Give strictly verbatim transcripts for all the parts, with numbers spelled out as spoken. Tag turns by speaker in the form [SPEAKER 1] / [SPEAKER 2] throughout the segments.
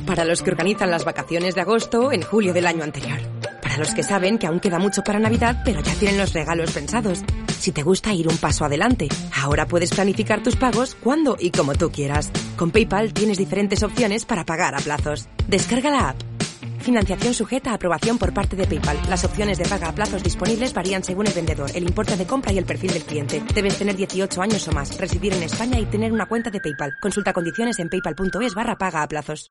[SPEAKER 1] Para los que organizan las vacaciones de agosto en julio del año anterior. Para los que saben que aún queda mucho para Navidad, pero ya tienen los regalos pensados. Si te gusta ir un paso adelante, ahora puedes planificar tus pagos cuando y como tú quieras. Con PayPal tienes diferentes opciones para pagar a plazos. Descarga la app. Financiación sujeta a aprobación por parte de PayPal. Las opciones de paga a plazos disponibles varían según el vendedor, el importe de compra y el perfil del cliente. Debes tener dieciocho años o más, residir en España y tener una cuenta de PayPal. Consulta condiciones en paypal.es barra paga a plazos.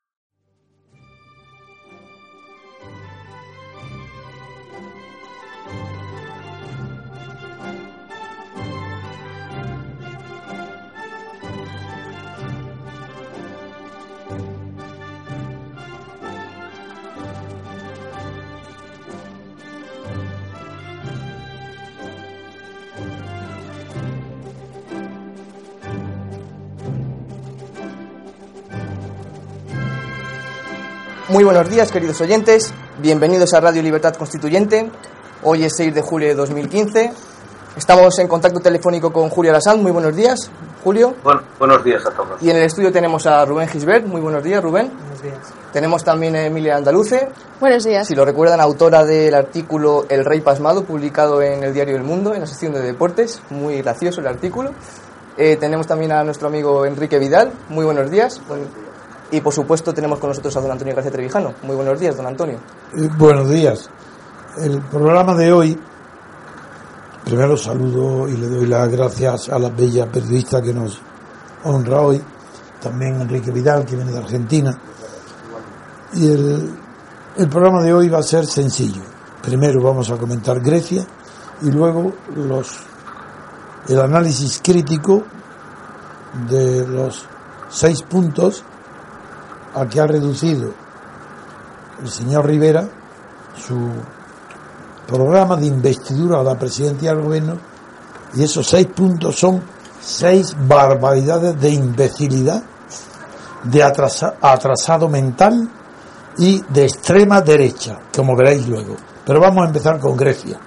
[SPEAKER 2] Muy buenos días, queridos oyentes, bienvenidos a Radio Libertad Constituyente. Hoy es seis de julio de dos mil quince. Estamos en contacto telefónico con Julio Alasán. Muy buenos días, Julio.
[SPEAKER 3] Bueno, buenos días a todos.
[SPEAKER 2] Y en el estudio tenemos a Rubén Gisbert. Muy buenos días, Rubén.
[SPEAKER 4] Buenos días.
[SPEAKER 2] Tenemos también a Emilia Andaluce.
[SPEAKER 5] Buenos días.
[SPEAKER 2] Si lo recuerdan, autora del artículo El Rey Pasmado, publicado en el diario El Mundo, en la sección de deportes. Muy gracioso el artículo. Eh, tenemos también a nuestro amigo Enrique Vidal. Muy buenos días. Buenos días. Y por supuesto tenemos con nosotros a don Antonio García Trevijano. Muy buenos días, don Antonio.
[SPEAKER 4] Eh, buenos días. El programa de hoy, primero saludo y le doy las gracias a la bella periodista que nos honra hoy, también Enrique Vidal, que viene de Argentina. Y el, el programa de hoy va a ser sencillo. Primero vamos a comentar Grecia y luego los el análisis crítico de los seis puntos a que ha reducido el señor Rivera su programa de investidura a la presidencia del gobierno, y esos seis puntos son seis barbaridades de imbecilidad, de atrasa, atrasado mental y de extrema derecha, como veréis luego. Pero vamos a empezar con Grecia.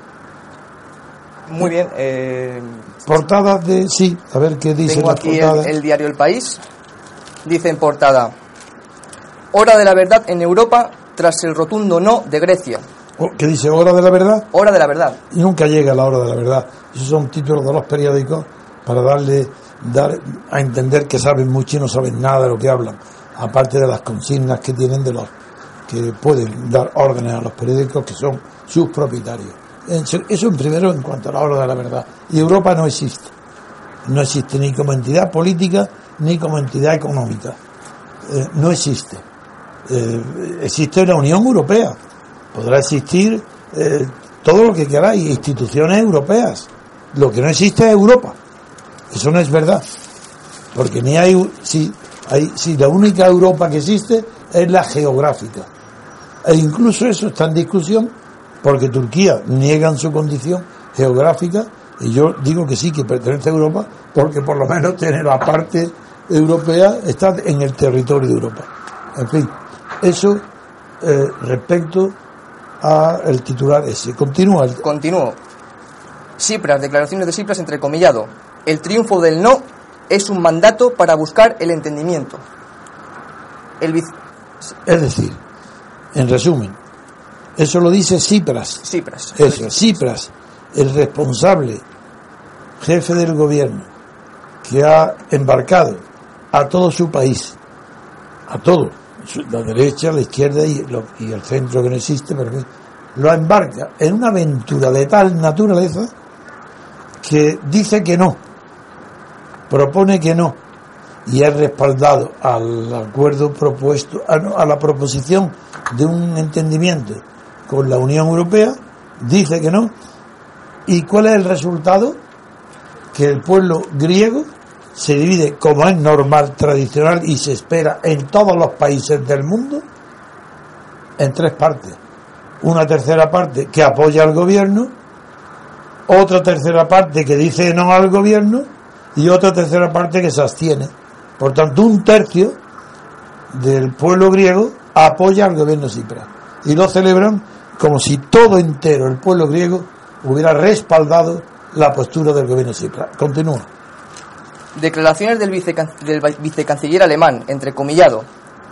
[SPEAKER 2] Muy bien. Eh,
[SPEAKER 4] portadas de... Sí, a ver qué dice
[SPEAKER 2] tengo
[SPEAKER 4] la
[SPEAKER 2] aquí
[SPEAKER 4] portada.
[SPEAKER 2] El, el diario El País. Dice en portada: Hora de la verdad en Europa tras el rotundo no de Grecia.
[SPEAKER 4] ¿Qué dice? ¿Hora de la verdad?
[SPEAKER 2] Hora de la verdad.
[SPEAKER 4] Y nunca llega la hora de la verdad. Esos son títulos de los periódicos para darle dar a entender que saben mucho y no saben nada de lo que hablan, aparte de las consignas que tienen de los que pueden dar órdenes a los periódicos, que son sus propietarios. Eso en primero en cuanto a la hora de la verdad. Y Europa no existe. No existe ni como entidad política ni como entidad económica. Eh, no existe. Eh, existe la Unión Europea. Podrá existir eh, todo lo que queráis, instituciones europeas. Lo que no existe es Europa. Eso no es verdad. Porque ni hay si, hay, si la única Europa que existe es la geográfica. E incluso eso está en discusión, porque Turquía niega en su condición geográfica, y yo digo que sí, que pertenece a Europa, porque por lo menos tiene la parte europea, está en el territorio de Europa. En fin, eso eh, respecto a el titular ese. Continúa. El...
[SPEAKER 2] Continúo. Tsipras, declaraciones de Tsipras entrecomillado. El triunfo del no es un mandato para buscar el entendimiento. El vice...
[SPEAKER 4] Es decir, en resumen, eso lo dice Tsipras.
[SPEAKER 2] Tsipras.
[SPEAKER 4] Eso, Tsipras, el responsable, jefe del gobierno, que ha embarcado a todo su país, a todo, la derecha, la izquierda y, lo, y el centro que no existe, pero lo embarca en una aventura de tal naturaleza que dice que no, propone que no, y es respaldado al acuerdo propuesto, a, a la proposición de un entendimiento con la Unión Europea, dice que no. ¿Y cuál es el resultado? Que el pueblo griego se divide, como es normal, tradicional y se espera en todos los países del mundo, en tres partes. Una tercera parte que apoya al gobierno, otra tercera parte que dice no al gobierno y otra tercera parte que se abstiene. Por tanto, un tercio del pueblo griego apoya al gobierno Tsipras y lo celebran como si todo entero el pueblo griego hubiera respaldado la postura del gobierno Tsipras. Continúa.
[SPEAKER 2] Declaraciones del, vicecan- del vicecanciller alemán, entrecomillado.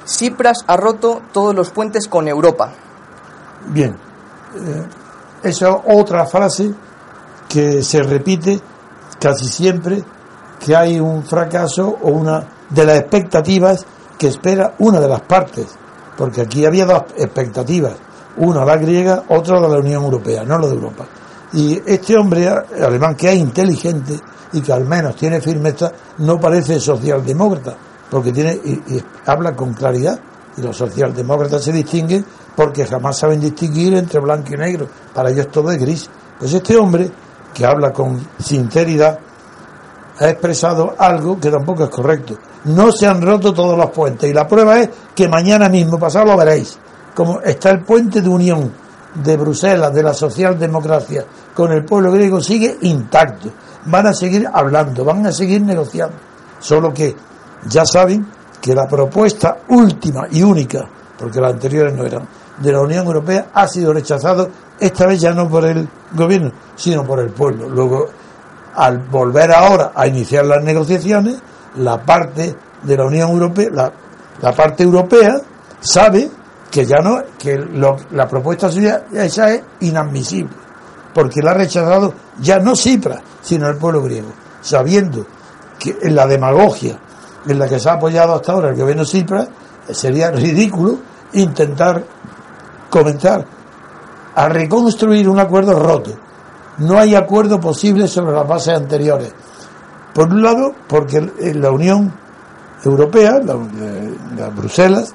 [SPEAKER 2] Tsipras ha roto todos los puentes con Europa.
[SPEAKER 4] Bien, eh, esa es otra frase que se repite casi siempre, que hay un fracaso o una de las expectativas que espera una de las partes, porque aquí había dos expectativas, una la griega, otra de la Unión Europea, no la de Europa. Y este hombre alemán, que es inteligente y que al menos tiene firmeza, no parece socialdemócrata, porque tiene y, y habla con claridad, y los socialdemócratas se distinguen porque jamás saben distinguir entre blanco y negro, para ellos todo es gris. Pues este hombre, que habla con sinceridad, ha expresado algo que tampoco es correcto. No se han roto todos los puentes, y la prueba es que mañana mismo, pasado, lo veréis, como está el puente de unión de Bruselas, de la socialdemocracia con el pueblo griego, sigue intacto. Van a seguir hablando, van a seguir negociando, solo que ya saben que la propuesta última y única, porque las anteriores no eran, de la Unión Europea, ha sido rechazado, esta vez ya no por el gobierno, sino por el pueblo. Luego, al volver ahora a iniciar las negociaciones, la parte de la Unión Europea, la, la parte europea, sabe que ya no, que lo, la propuesta suya esa es inadmisible, porque la ha rechazado ya no Tsipras, sino el pueblo griego, sabiendo que en la demagogia en la que se ha apoyado hasta ahora el gobierno Tsipras, sería ridículo intentar comenzar a reconstruir un acuerdo roto. No hay acuerdo posible sobre las bases anteriores. Por un lado, porque la Unión Europea, la, la Bruselas,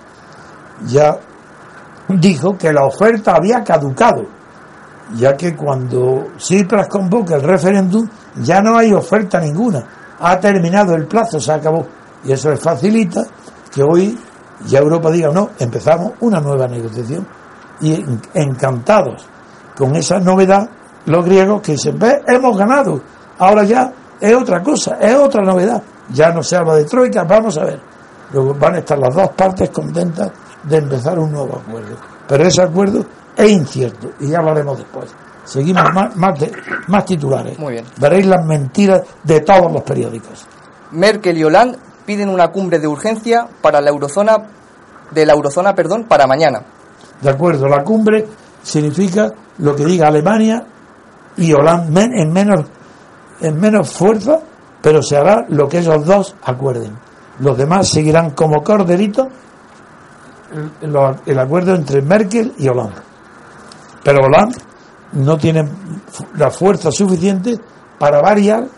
[SPEAKER 4] ya dijo que la oferta había caducado, ya que cuando Tsipras convoca el referéndum ya no hay oferta ninguna, ha terminado el plazo, se acabó, y eso les facilita que hoy ya Europa diga no, empezamos una nueva negociación. Y encantados con esa novedad los griegos, que dicen, ve, hemos ganado, ahora ya es otra cosa, es otra novedad, ya no se habla de troika, vamos a ver. Luego van a estar las dos partes contentas de empezar un nuevo acuerdo, pero ese acuerdo es incierto y ya hablaremos después. Seguimos más, más, de, más titulares.
[SPEAKER 2] Muy bien.
[SPEAKER 4] Veréis las mentiras de todos los periódicos.
[SPEAKER 2] Merkel y Hollande piden una cumbre de urgencia para la eurozona de la eurozona, perdón, para mañana.
[SPEAKER 4] De acuerdo, la cumbre significa lo que diga Alemania y Hollande en menos en menos fuerza, pero se hará lo que esos dos acuerden. Los demás seguirán como corderitos el, el, el acuerdo entre Merkel y Hollande. Pero Hollande no tiene la fuerza suficiente para variar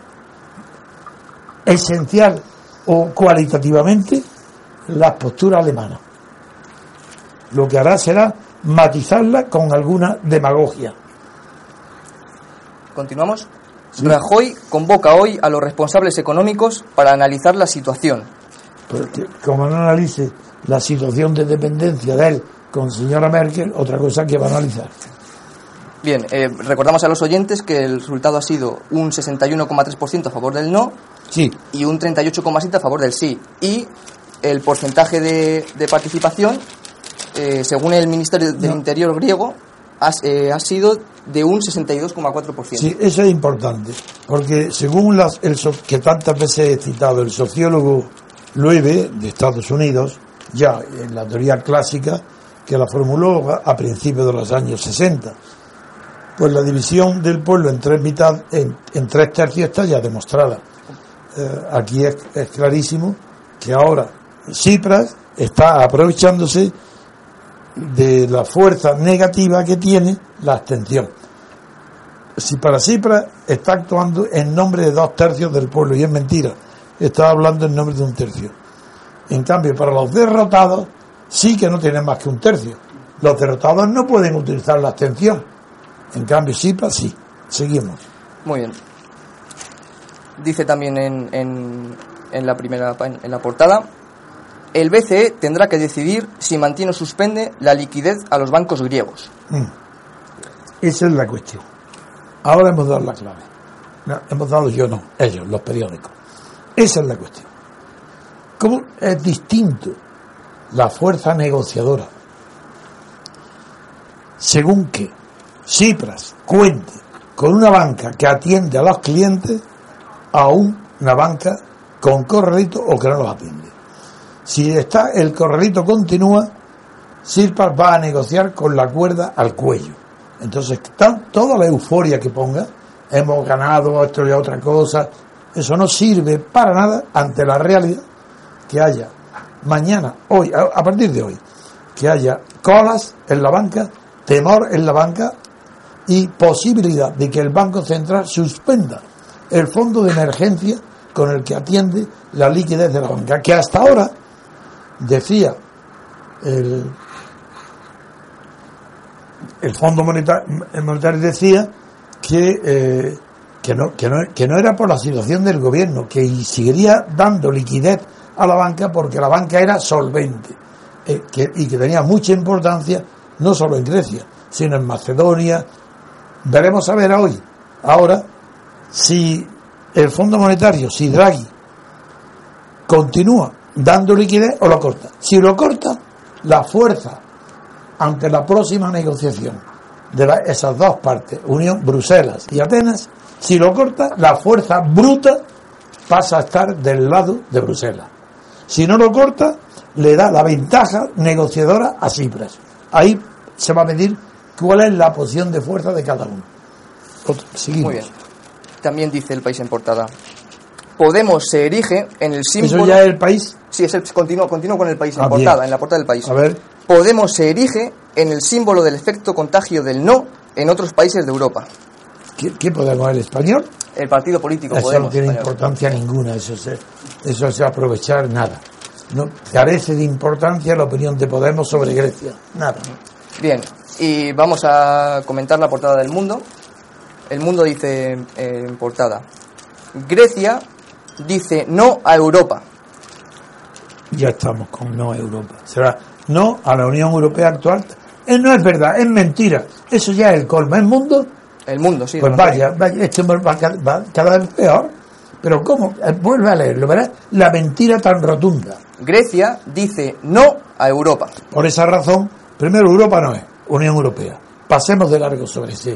[SPEAKER 4] esencial o cualitativamente las posturas alemanas. Lo que hará será matizarla con alguna demagogia.
[SPEAKER 2] Continuamos. Sí. Rajoy convoca hoy a los responsables económicos para analizar la situación.
[SPEAKER 4] Porque como no analice la situación de dependencia de él con señora Merkel, otra cosa que va a analizar.
[SPEAKER 2] Bien, eh, recordamos a los oyentes que el resultado ha sido un sesenta y uno coma tres por ciento a favor del no,
[SPEAKER 4] sí,
[SPEAKER 2] y un treinta y ocho coma siete por ciento a favor del sí. Y el porcentaje de, de participación, eh, según el Ministerio del no. Interior griego, ha, eh, ha sido de un sesenta y dos coma cuatro por ciento.
[SPEAKER 4] Sí, eso es importante, porque según las, el que tantas veces he citado, el sociólogo Loewe de Estados Unidos, ya en la teoría clásica, que la formuló a principios de los años sesenta, pues la división del pueblo en tres mitad, en, en tres tercios está ya demostrada. Eh, aquí es, es clarísimo que ahora Tsipras está aprovechándose de la fuerza negativa que tiene la abstención. Si para Tsipras está actuando en nombre de dos tercios del pueblo, y es mentira, está hablando en nombre de un tercio. En cambio, para los derrotados sí que no tienen más que un tercio. Los derrotados no pueden utilizar la abstención. En cambio, Tsipras sí. Seguimos.
[SPEAKER 2] Muy bien. Dice también en, en, en la primera en la portada: el B C E tendrá que decidir si mantiene o suspende la liquidez a los bancos griegos.
[SPEAKER 4] Mm. Esa es la cuestión. Ahora hemos dado la clave. No, hemos dado yo no, ellos, los periódicos. Esa es la cuestión. ¿Cómo es distinto la fuerza negociadora según que Tsipras cuente con una banca que atiende a los clientes a una banca con corralito o que no los atiende? Si está el corralito continúa, Tsipras va a negociar con la cuerda al cuello. Entonces, tan, toda la euforia que ponga, hemos ganado esto y otra cosa, eso no sirve para nada ante la realidad que haya mañana, hoy, a, a partir de hoy, que haya colas en la banca, temor en la banca y posibilidad de que el Banco Central suspenda el fondo de emergencia con el que atiende la liquidez de la banca, que hasta ahora decía el, el Fondo Monetario, monetario decía que, eh, que, no, que, no, que no era por la situación del gobierno, que seguiría dando liquidez a la banca porque la banca era solvente eh, que, y que tenía mucha importancia no solo en Grecia, sino en Macedonia. Veremos a ver hoy, ahora, si el Fondo Monetario, si Draghi continúa dando liquidez o lo corta. Si lo corta, la fuerza ante la próxima negociación de la, esas dos partes, Unión, Bruselas y Atenas, si lo corta, la fuerza bruta pasa a estar del lado de Bruselas. Si no lo corta, le da la ventaja negociadora a Tsipras. Ahí se va a medir cuál es la posición de fuerza de cada uno. Seguimos.
[SPEAKER 2] Muy bien. También dice El País en portada: Podemos se erige en el símbolo...
[SPEAKER 4] ¿Eso ya es El País?
[SPEAKER 2] Sí, es el, continúo, continúo con El País en
[SPEAKER 4] ah,
[SPEAKER 2] portada,
[SPEAKER 4] bien.
[SPEAKER 2] en la portada del País.
[SPEAKER 4] A ver.
[SPEAKER 2] Podemos se erige en el símbolo del efecto contagio del no en otros países de Europa.
[SPEAKER 4] ¿Qué, qué Podemos? ¿El español?
[SPEAKER 2] El partido político
[SPEAKER 4] Eso
[SPEAKER 2] Podemos.
[SPEAKER 4] no tiene
[SPEAKER 2] español.
[SPEAKER 4] importancia ninguna, eso se, eso se aprovechar nada. No carece de importancia la opinión de Podemos sobre Grecia, nada.
[SPEAKER 2] Bien, y vamos a comentar la portada del Mundo. El Mundo dice eh, en portada: Grecia dice no a Europa.
[SPEAKER 4] Ya estamos con no a Europa. Será no a la Unión Europea actual. Eh, no es verdad, es mentira. Eso ya es el colmo. ¿El Mundo?
[SPEAKER 2] El Mundo, sí.
[SPEAKER 4] Pues vaya, vaya, este va, va cada vez peor. Pero ¿cómo? Eh, vuelve a leerlo, ¿verdad? La mentira tan rotunda.
[SPEAKER 2] Grecia dice no a Europa.
[SPEAKER 4] Por esa razón, primero, Europa no es Unión Europea. Pasemos de largo sobre ese,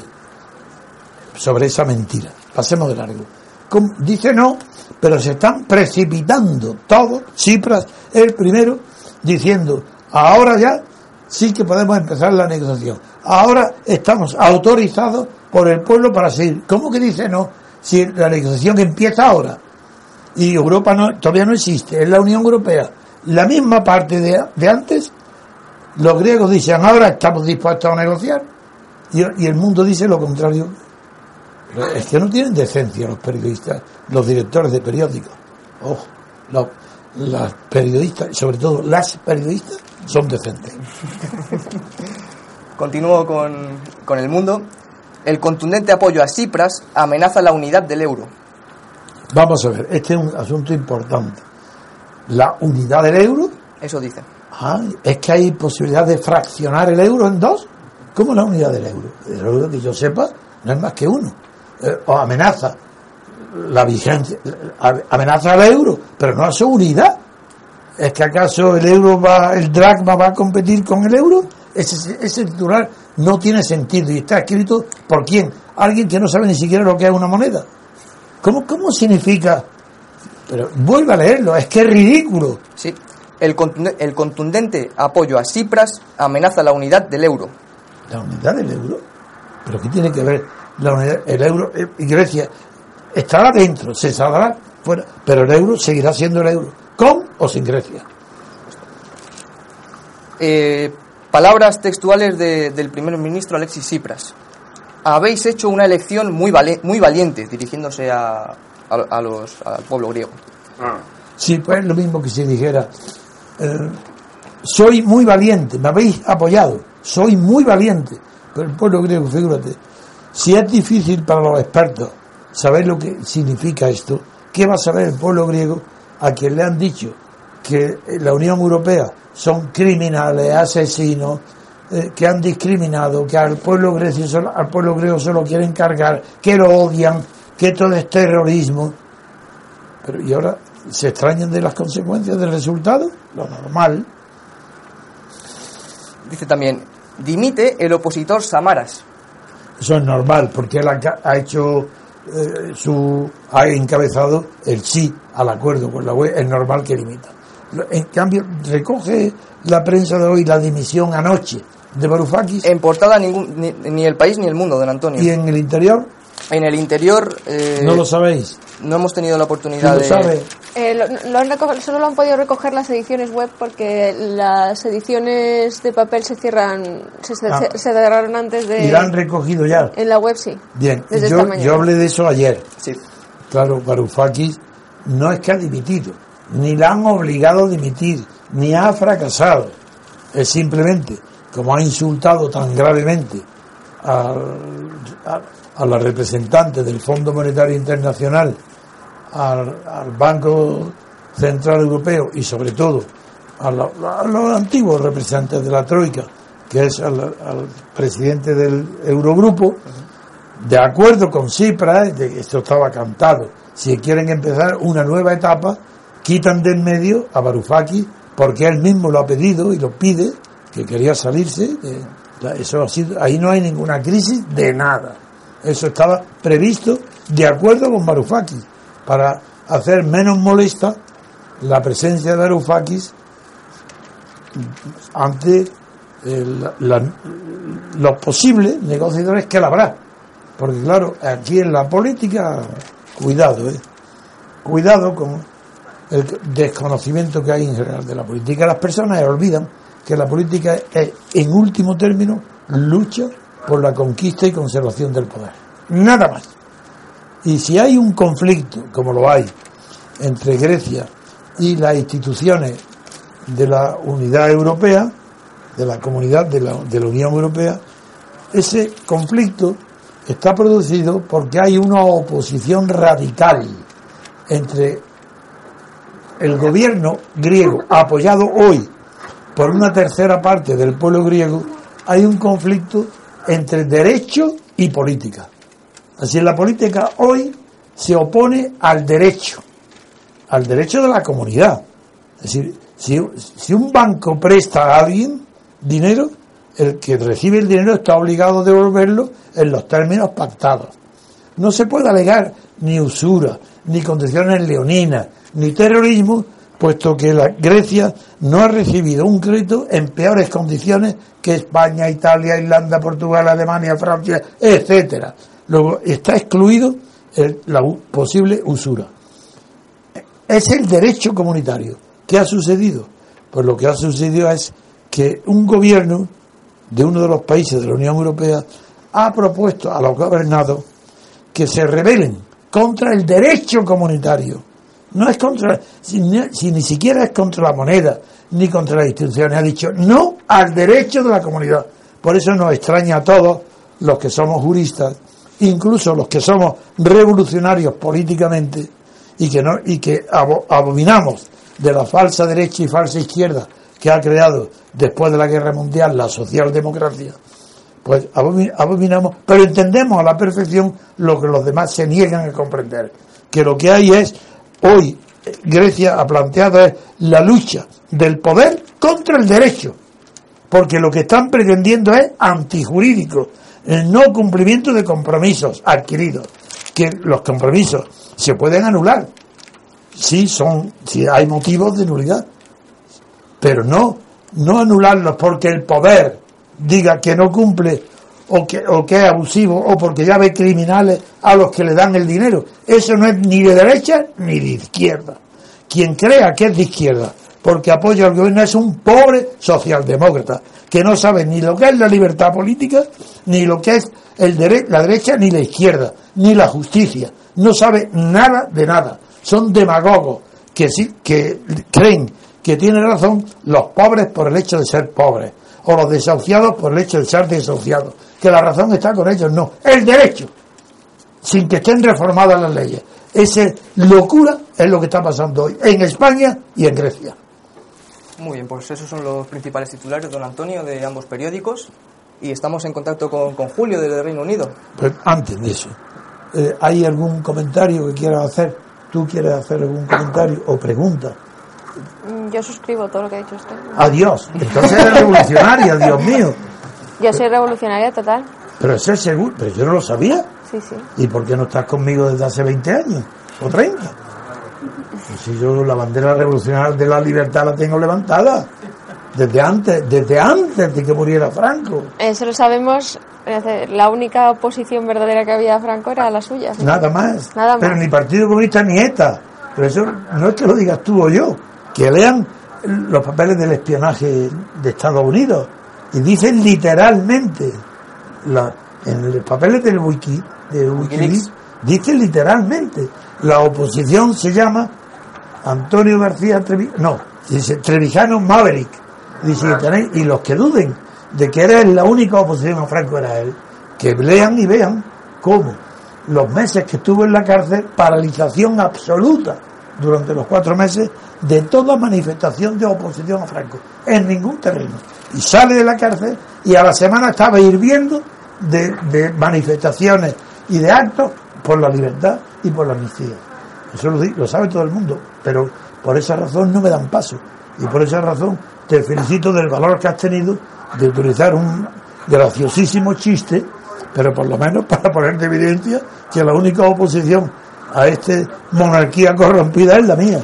[SPEAKER 4] sobre esa mentira. Pasemos de largo. Como dice no, pero se están precipitando todos. Tsipras el primero diciendo: ahora ya sí que podemos empezar la negociación. Ahora estamos autorizados por el pueblo para seguir. ¿Cómo que dice no? Si la negociación empieza ahora y Europa no, todavía no existe, es la Unión Europea. La misma parte de, de antes, los griegos dicen: ahora estamos dispuestos a negociar, y, y el mundo dice lo contrario. Es que no tienen decencia los periodistas, los directores de periódicos. Ojo, los, las periodistas, sobre todo las periodistas, son decentes.
[SPEAKER 2] Continúo con, con El Mundo. El contundente apoyo a Tsipras amenaza la unidad del euro.
[SPEAKER 4] Vamos a ver, este es un asunto importante. La unidad del euro.
[SPEAKER 2] Eso dice.
[SPEAKER 4] Ah, es que hay posibilidad de fraccionar el euro en dos. ¿Cómo la unidad del euro? El euro, que yo sepa, no es más que uno. Eh, o amenaza la vigencia, amenaza al euro, pero no a su unidad. ¿Es que acaso el euro va, el dracma va a competir con el euro? Ese, ese titular no tiene sentido y está escrito por quién, alguien que no sabe ni siquiera lo que es una moneda. ¿Cómo, cómo significa? Pero vuelve a leerlo, es que es ridículo.
[SPEAKER 2] Sí, el, contundente, el contundente apoyo a Tsipras amenaza la unidad del euro.
[SPEAKER 4] ¿La unidad del euro? ¿Pero qué tiene que ver la unidad, el euro? Y Grecia estará dentro, se saldrá fuera, pero el euro seguirá siendo el euro, con o sin Grecia.
[SPEAKER 2] Eh, palabras textuales de, del primer ministro Alexis Tsipras: habéis hecho una elección muy, vali- muy valiente, dirigiéndose a, a, a los, al pueblo griego.
[SPEAKER 4] Sí, pues es lo mismo que si dijera: eh, soy muy valiente, me habéis apoyado, soy muy valiente. Pero el pueblo griego, figúrate, si es difícil para los expertos saber lo que significa esto, ¿qué va a saber el pueblo griego a quien le han dicho que la Unión Europea son criminales, asesinos, eh, que han discriminado, que al pueblo grecio solo, al pueblo griego solo quieren cargar, que lo odian, que todo es terrorismo? Pero y ahora se extrañan de las consecuencias del resultado, lo normal.
[SPEAKER 2] Dice también: dimite el opositor Samaras.
[SPEAKER 4] Eso es normal, porque él ha, ha hecho eh, su ha encabezado el sí al acuerdo con la U E, es normal que limita. En cambio, recoge la prensa de hoy la dimisión anoche de Varoufakis.
[SPEAKER 2] En portada ningún, ni, ni El País ni El Mundo, don Antonio.
[SPEAKER 4] ¿Y en el interior?
[SPEAKER 2] En el interior... Eh,
[SPEAKER 4] ¿No lo sabéis?
[SPEAKER 2] No hemos tenido la oportunidad
[SPEAKER 4] ¿Lo
[SPEAKER 2] de...
[SPEAKER 4] sabe?
[SPEAKER 3] Eh, lo, lo han recogido, solo lo han podido recoger las ediciones web porque las ediciones de papel se cierran, se, se,
[SPEAKER 4] Ah.
[SPEAKER 3] se cerraron antes de...
[SPEAKER 4] ¿Y la han recogido ya?
[SPEAKER 3] En la web sí.
[SPEAKER 4] Bien,
[SPEAKER 3] Desde
[SPEAKER 4] yo,
[SPEAKER 3] esta mañana.
[SPEAKER 4] yo hablé de eso ayer.
[SPEAKER 2] Sí.
[SPEAKER 4] Claro, Varoufakis no es que ha dimitido, ni la han obligado a dimitir, ni ha fracasado. Es simplemente, como ha insultado tan gravemente al, a, a la representante del Fondo Monetario Internacional, al, al Banco Central Europeo y sobre todo a, la, a los antiguos representantes de la Troika, que es al, al presidente del Eurogrupo, de acuerdo con Tsipras, de, esto estaba cantado, si quieren empezar una nueva etapa, quitan de en medio a Varoufakis, porque él mismo lo ha pedido y lo pide, que quería salirse. De, eso ha sido, ahí no hay ninguna crisis de nada. Eso estaba previsto de acuerdo con Varoufakis, para hacer menos molesta la presencia de Varoufakis ante el, la, los posibles negociadores que la habrá. Porque claro, aquí en la política, cuidado, ¿eh? Cuidado con el desconocimiento que hay en general de la política. Las personas olvidan que la política es, en último término, lucha por la conquista y conservación del poder. Nada más. Y si hay un conflicto, como lo hay, entre Grecia y las instituciones de la Unidad Europea, de la comunidad de la, de la Unión Europea, ese conflicto está producido porque hay una oposición radical entre el gobierno griego, apoyado hoy por una tercera parte del pueblo griego. Hay un conflicto entre derecho y política. Así, en la política hoy se opone al derecho, al derecho de la comunidad. Es decir, si, si un banco presta a alguien dinero, el que recibe el dinero está obligado a devolverlo en los términos pactados. No se puede alegar ni usura, ni condiciones leoninas, ni terrorismo, puesto que la Grecia no ha recibido un crédito en peores condiciones que España, Italia, Irlanda, Portugal, Alemania, Francia, etcétera. Luego está excluido el, la posible usura. Es el derecho comunitario. ¿Qué ha sucedido? Pues lo que ha sucedido es que un gobierno de uno de los países de la Unión Europea ha propuesto a los gobernados que se rebelen contra el derecho comunitario. No es contra, si ni, si ni siquiera es contra la moneda, ni contra las instituciones. Ha dicho no al derecho de la comunidad. Por eso nos extraña a todos los que somos juristas, incluso los que somos revolucionarios políticamente, y que no y que abominamos de la falsa derecha y falsa izquierda que ha creado después de la Guerra Mundial la socialdemocracia. Pues abominamos, pero entendemos a la perfección lo que los demás se niegan a comprender, que lo que hay es, hoy Grecia ha planteado es la lucha del poder contra el derecho, porque lo que están pretendiendo es antijurídico, el no cumplimiento de compromisos adquiridos, que los compromisos se pueden anular si son, si hay motivos de nulidad, pero no, no anularlos porque el poder diga que no cumple o que, o que es abusivo o porque ya ve criminales a los que le dan el dinero. Eso no es ni de derecha ni de izquierda. Quien crea que es de izquierda porque apoya al gobierno es un pobre socialdemócrata que no sabe ni lo que es la libertad política, ni lo que es el dere- la derecha, ni la izquierda, ni la justicia. No sabe nada de nada. Son demagogos que sí, que creen que tienen razón los pobres por el hecho de ser pobres, o los desahuciados por el hecho de ser desahuciados, que la razón está con ellos. No, el derecho, sin que estén reformadas las leyes. Esa locura es lo que está pasando hoy en España y en Grecia.
[SPEAKER 2] Muy bien, pues esos son los principales titulares, don Antonio, de ambos periódicos, y estamos en contacto con, con Julio del Reino Unido.
[SPEAKER 4] Pues antes de eso, eh, ¿hay algún comentario que quieras hacer? ¿Tú quieres hacer algún comentario o pregunta?
[SPEAKER 3] Yo suscribo todo lo que ha dicho usted.
[SPEAKER 4] Adiós, entonces eres revolucionaria, Dios mío.
[SPEAKER 3] Yo soy revolucionaria total.
[SPEAKER 4] Pero eso es seguro, pero yo no lo sabía.
[SPEAKER 3] Sí, sí.
[SPEAKER 4] ¿Y por qué no estás conmigo desde hace veinte años o treinta? Pues si yo la bandera revolucionaria de la libertad la tengo levantada desde antes, desde antes de que muriera Franco.
[SPEAKER 3] Eso lo sabemos. La única oposición verdadera que había a Franco era la suya. ¿Sí?
[SPEAKER 4] Nada más.
[SPEAKER 3] Nada más.
[SPEAKER 4] Pero ni Partido Comunista ni ETA. Pero eso no es que lo digas tú o yo. Que lean los papeles del espionaje de Estados Unidos. Y dicen literalmente, la, en los papeles del Wiki, de Wikileaks, dicen literalmente, la oposición se llama Antonio García Trevijano, no, dice Trevijano Maverick. Dice que tenéis, y los que duden de que era la única oposición a Franco era él, que lean y vean cómo los meses que estuvo en la cárcel, paralización absoluta durante los cuatro meses de toda manifestación de oposición a Franco, en ningún terreno. Y sale de la cárcel y a la semana estaba hirviendo de, de manifestaciones y de actos por la libertad y por la amnistía. Eso lo, lo sabe todo el mundo, pero por esa razón no me dan paso. Y por esa razón te felicito del valor que has tenido de utilizar un graciosísimo chiste, pero por lo menos para poner de evidencia que la única oposición a esta monarquía corrompida es la mía.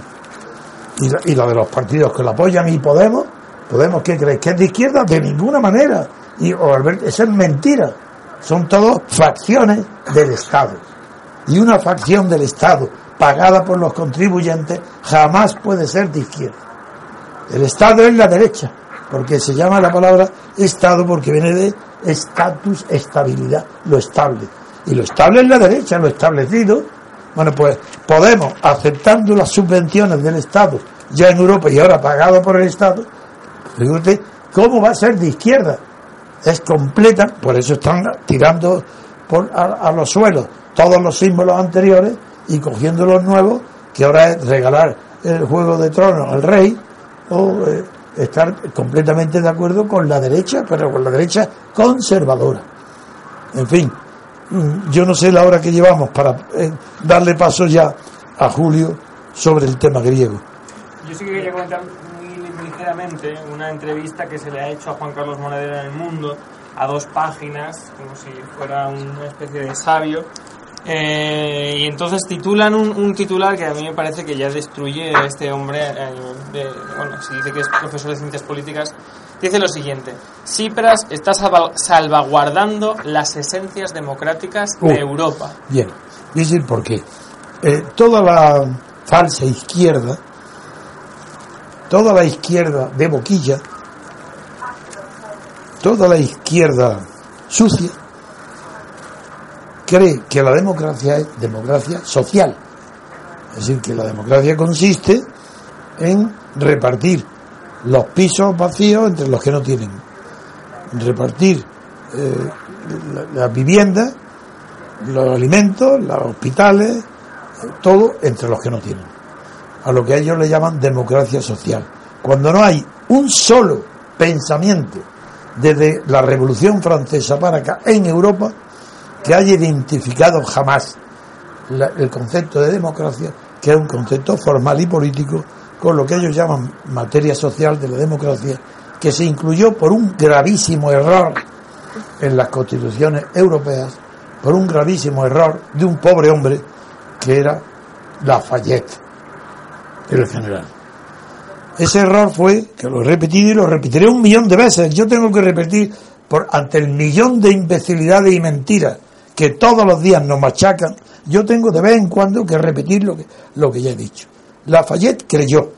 [SPEAKER 4] Y la, y la de los partidos que la apoyan. Y Podemos, Podemos, ¿qué creéis? ¿Que es de izquierda? De ninguna manera. Y o Alberto, eso es mentira. Son todos facciones del Estado. Y una facción del Estado pagada por los contribuyentes jamás puede ser de izquierda. El Estado es la derecha, porque se llama la palabra Estado porque viene de estatus, estabilidad, lo estable. Y lo estable es la derecha, lo establecido. Bueno, pues Podemos, aceptando las subvenciones del Estado ya en Europa y ahora pagado por el Estado, fíjate cómo va a ser de izquierda. Es completa, por eso están tirando por, a, a los suelos todos los símbolos anteriores y cogiendo los nuevos, que ahora es regalar el Juego de Tronos al rey, o eh, estar completamente de acuerdo con la derecha, pero con la derecha conservadora. En fin, yo no sé la hora que llevamos para eh, darle paso ya a Julio sobre el tema griego.
[SPEAKER 5] Yo sí que quería comentar muy ligeramente una entrevista que se le ha hecho a Juan Carlos Monedero en El Mundo, a dos páginas, como si fuera una especie de sabio. Eh, y entonces titulan un, un titular que a mí me parece que ya destruye a este hombre. Eh, de, bueno, si dice que es profesor de ciencias políticas, dice lo siguiente: Tsipras está salvaguardando las esencias democráticas uh, de Europa.
[SPEAKER 4] Bien, voy a decir por qué. Eh, toda la falsa izquierda, toda la izquierda de boquilla, toda la izquierda sucia, cree que la democracia es democracia social. Es decir, que la democracia consiste en repartir los pisos vacíos entre los que no tienen, repartir eh, la, la vivienda, los alimentos, los hospitales, todo entre los que no tienen. A lo que ellos le llaman democracia social. Cuando no hay un solo pensamiento desde la Revolución Francesa para acá en Europa que haya identificado jamás la, el concepto de democracia, que es un concepto formal y político, con lo que ellos llaman materia social de la democracia, que se incluyó por un gravísimo error en las constituciones europeas, por un gravísimo error de un pobre hombre que era Lafayette, el general. Ese error fue, que lo he repetido y lo repetiré un millón de veces, yo tengo que repetir por ante el millón de imbecilidades y mentiras que todos los días nos machacan, yo tengo de vez en cuando que repetir lo que, lo que ya he dicho. Lafayette creyó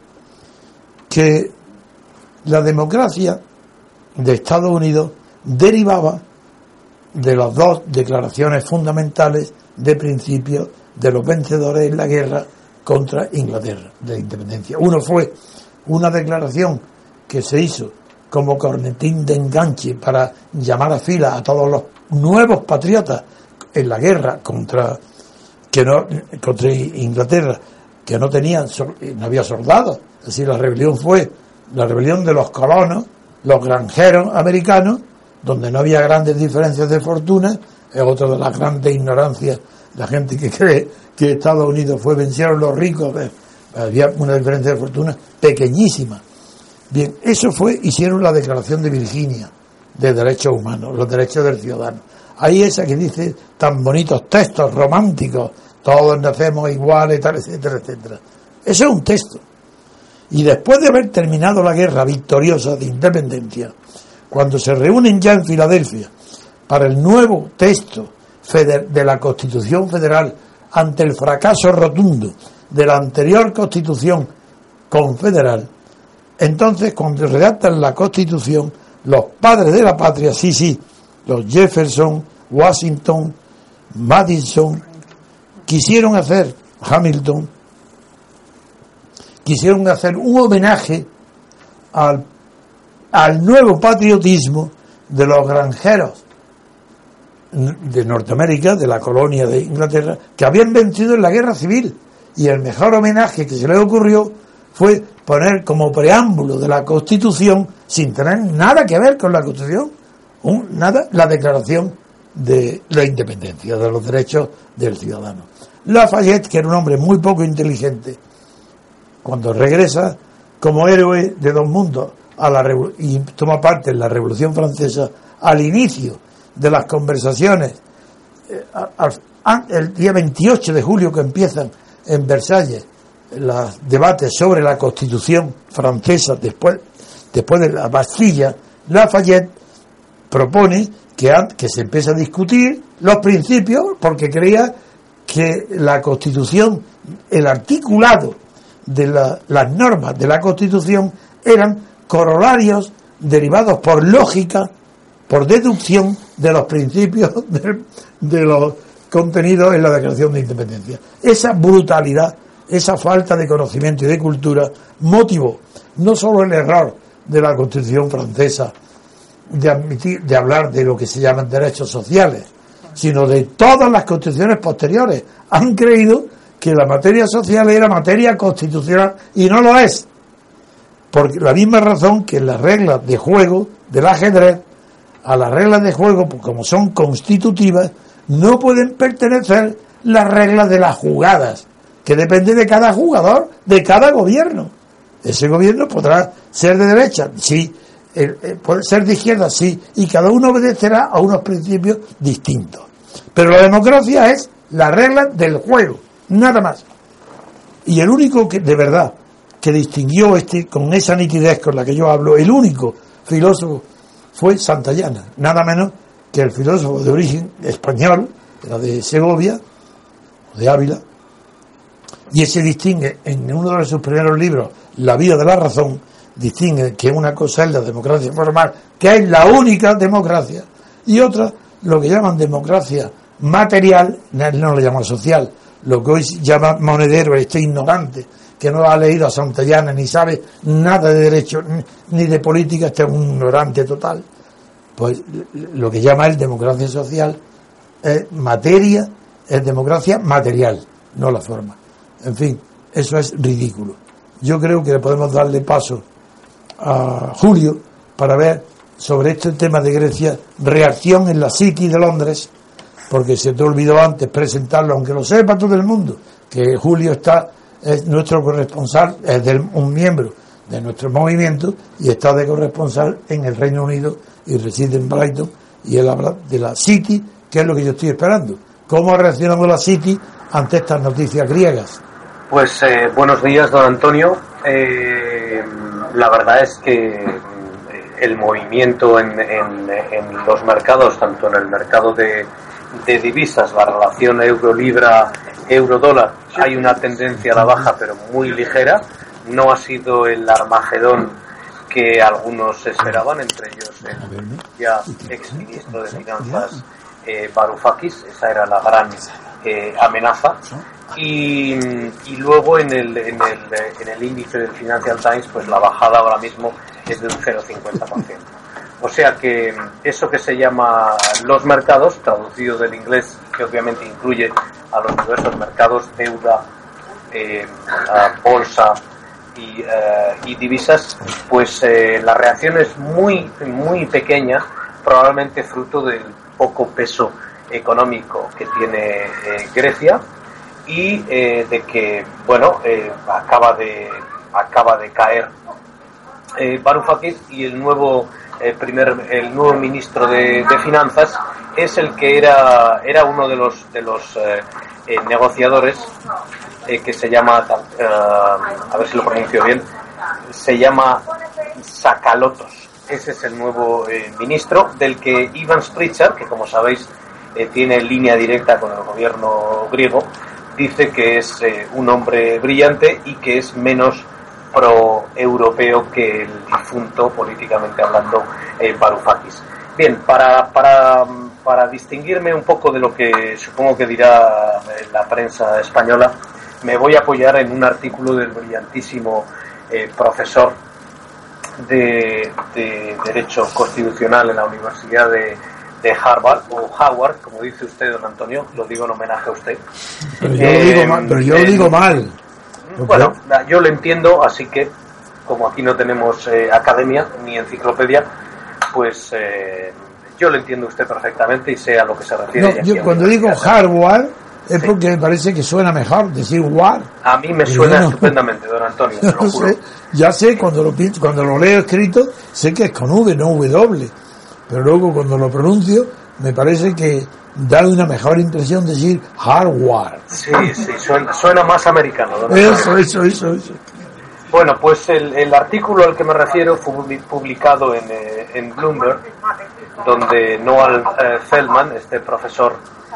[SPEAKER 4] que la democracia de Estados Unidos derivaba de las dos declaraciones fundamentales de principio de los vencedores en la guerra contra Inglaterra, de la independencia. Uno fue una declaración que se hizo como cornetín de enganche para llamar a fila a todos los nuevos patriotas en la guerra contra que no contra Inglaterra, que no tenían no había soldados. Es decir, la rebelión fue la rebelión de los colonos, los granjeros americanos, donde no había grandes diferencias de fortuna. Es otra de las grandes ignorancias, la gente que cree que Estados Unidos fue vencieron los ricos. Había una diferencia de fortuna pequeñísima. Bien, eso fue, hicieron la Declaración de Virginia de Derechos Humanos, los derechos del ciudadano. Ahí esa que dice tan bonitos textos románticos, todos nacemos iguales, tal, etcétera, etcétera. Ese es un texto. Y después de haber terminado la guerra victoriosa de independencia, cuando se reúnen ya en Filadelfia para el nuevo texto de la Constitución Federal ante el fracaso rotundo de la anterior Constitución confederal, entonces cuando redactan la Constitución, los padres de la patria, sí, sí, los Jefferson, Washington, Madison, quisieron hacer, Hamilton, quisieron hacer un homenaje al, al nuevo patriotismo de los granjeros de Norteamérica, de la colonia de Inglaterra, que habían vencido en la guerra civil, y el mejor homenaje que se les ocurrió fue poner como preámbulo de la Constitución, sin tener nada que ver con la Constitución, un, nada, la Declaración de la Independencia, de los derechos del ciudadano. Lafayette, que era un hombre muy poco inteligente, cuando regresa como héroe de dos mundos a la revo- y toma parte en la Revolución Francesa, al inicio de las conversaciones, eh, a, a, el día veintiocho de julio, que empiezan en Versalles los debates sobre la Constitución francesa después, después de la Bastilla, Lafayette propone que, que se empiece a discutir los principios, porque creía que la Constitución, el articulado de la, las normas de la Constitución eran corolarios derivados por lógica, por deducción de los principios de, de los contenidos en la Declaración de Independencia. Esa brutalidad, esa falta de conocimiento y de cultura motivó no solo el error de la Constitución francesa de admitir, de hablar de lo que se llaman derechos sociales, sino de todas las constituciones posteriores. Han creído que la materia social era materia constitucional, y no lo es, por la misma razón que las reglas de juego del ajedrez, a las reglas de juego, como son constitutivas, no pueden pertenecer las reglas de las jugadas, que depende de cada jugador, de cada gobierno. Ese gobierno podrá ser de derecha, sí, eh, eh, puede ser de izquierda, sí, y cada uno obedecerá a unos principios distintos. Pero la democracia es la regla del juego, nada más. Y el único que de verdad que distinguió este con esa nitidez con la que yo hablo, el único filósofo, fue Santayana, nada menos que el filósofo de origen español, era de Segovia, o de Ávila, y ese distingue en uno de sus primeros libros, La vida de la razón, distingue que una cosa es la democracia formal, que es la única democracia, y otra, lo que llaman democracia material, él no lo llama social, lo que hoy llama Monedero, este ignorante, que no ha leído a Santayana, ni sabe nada de derecho, ni de política, este es un ignorante total. Pues lo que llama él democracia social es materia, es democracia material, no la forma. En fin, eso es ridículo. Yo creo que le podemos darle paso a Julio para ver sobre este tema de Grecia, reacción en la City de Londres, porque se te olvidó antes presentarlo, aunque lo sepa todo el mundo, que Julio está, es nuestro corresponsal, es del, un miembro de nuestro movimiento, y está de corresponsal en el Reino Unido y reside en Brighton, y él habla de la City, que es lo que yo estoy esperando. ¿Cómo ha reaccionado la City ante estas noticias griegas?
[SPEAKER 6] Pues eh, buenos días, don Antonio. Eh, la verdad es que el movimiento en, en, en los mercados, tanto en el mercado de, de divisas, la relación euro-libra, euro-dólar, hay una tendencia a la baja, pero muy ligera. No ha sido el Armagedón que algunos esperaban, entre ellos el ya exministro de Finanzas eh, Varoufakis. Esa era la gran eh, amenaza. Y, y luego en el, en, el, en el índice del Financial Times, pues la bajada ahora mismo es de un cero coma cincuenta por ciento. O sea que eso que se llama los mercados, traducido del inglés, que obviamente incluye a los diversos mercados, deuda, eh, bolsa y, eh, y divisas, pues eh, la reacción es muy, muy pequeña, probablemente fruto del poco peso económico que tiene eh, Grecia, y eh, de que bueno eh, acaba de acaba de caer eh, Varoufakis, y el nuevo eh, primer el nuevo ministro de, de finanzas es el que era era uno de los de los eh, eh, negociadores eh, que se llama, uh, a ver si lo pronuncio bien, se llama Sakalotos. Ese es el nuevo eh, ministro, del que Ivan Pritchard, que como sabéis eh, tiene línea directa con el gobierno griego, dice que es eh, un hombre brillante y que es menos pro-europeo que el difunto, políticamente hablando, eh, Varoufakis. Bien, para, para, para distinguirme un poco de lo que supongo que dirá eh, la prensa española, me voy a apoyar en un artículo del brillantísimo eh, profesor de, de Derecho Constitucional en la Universidad de, de Harvard, o Howard, como dice usted, don Antonio, lo digo en homenaje a usted.
[SPEAKER 4] Pero yo, eh, lo, digo mal, pero yo eh, lo digo mal.
[SPEAKER 6] Bueno, yo lo entiendo, así que, como aquí no tenemos eh, academia ni enciclopedia, pues eh, yo lo entiendo usted perfectamente y sé a lo que se refiere.
[SPEAKER 4] No, yo cuando digo Harvard es sí. porque me parece que suena mejor decir war.
[SPEAKER 6] A mí me suena no, estupendamente, don Antonio, te lo
[SPEAKER 4] no
[SPEAKER 6] juro.
[SPEAKER 4] Sé, ya sé, cuando lo, cuando lo leo escrito, sé que es con V, no W. Pero luego cuando lo pronuncio, me parece que da una mejor impresión decir Harvard.
[SPEAKER 6] Sí, sí, suena, suena más americano, don
[SPEAKER 4] Antonio. Eso, eso, eso, eso.
[SPEAKER 6] Bueno, pues el, el artículo al que me refiero fue publicado en, eh, en Bloomberg, donde Noah eh, Feldman, este profesor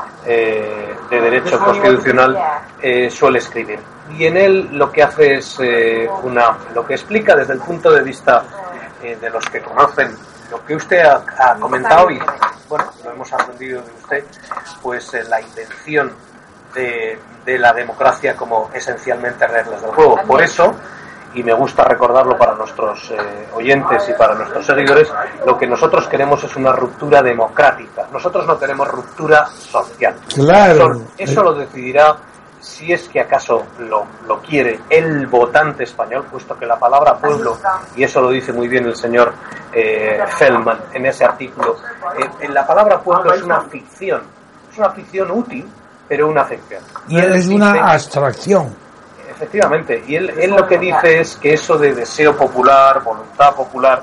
[SPEAKER 6] eh, de Derecho Constitucional, eh, suele escribir. Y en él lo que hace es eh, una, lo que explica desde el punto de vista eh, de los que conocen lo que usted ha, ha comentado y, bueno, lo hemos aprendido de usted, pues eh, la intención de, de la democracia como esencialmente reglas del juego. Por eso, y me gusta recordarlo para nuestros eh, oyentes y para nuestros seguidores, lo que nosotros queremos es una ruptura democrática. Nosotros no queremos ruptura social.
[SPEAKER 4] Claro.
[SPEAKER 6] Eso, eso lo decidirá, si es que acaso lo, lo quiere, el votante español, puesto que la palabra pueblo, y eso lo dice muy bien el señor eh, Feldman en ese artículo, eh, en la palabra pueblo es una ficción, es una ficción útil, pero una ficción.
[SPEAKER 4] Y él es una dice, abstracción.
[SPEAKER 6] Efectivamente, y él, él lo que dice es que eso de deseo popular, voluntad popular,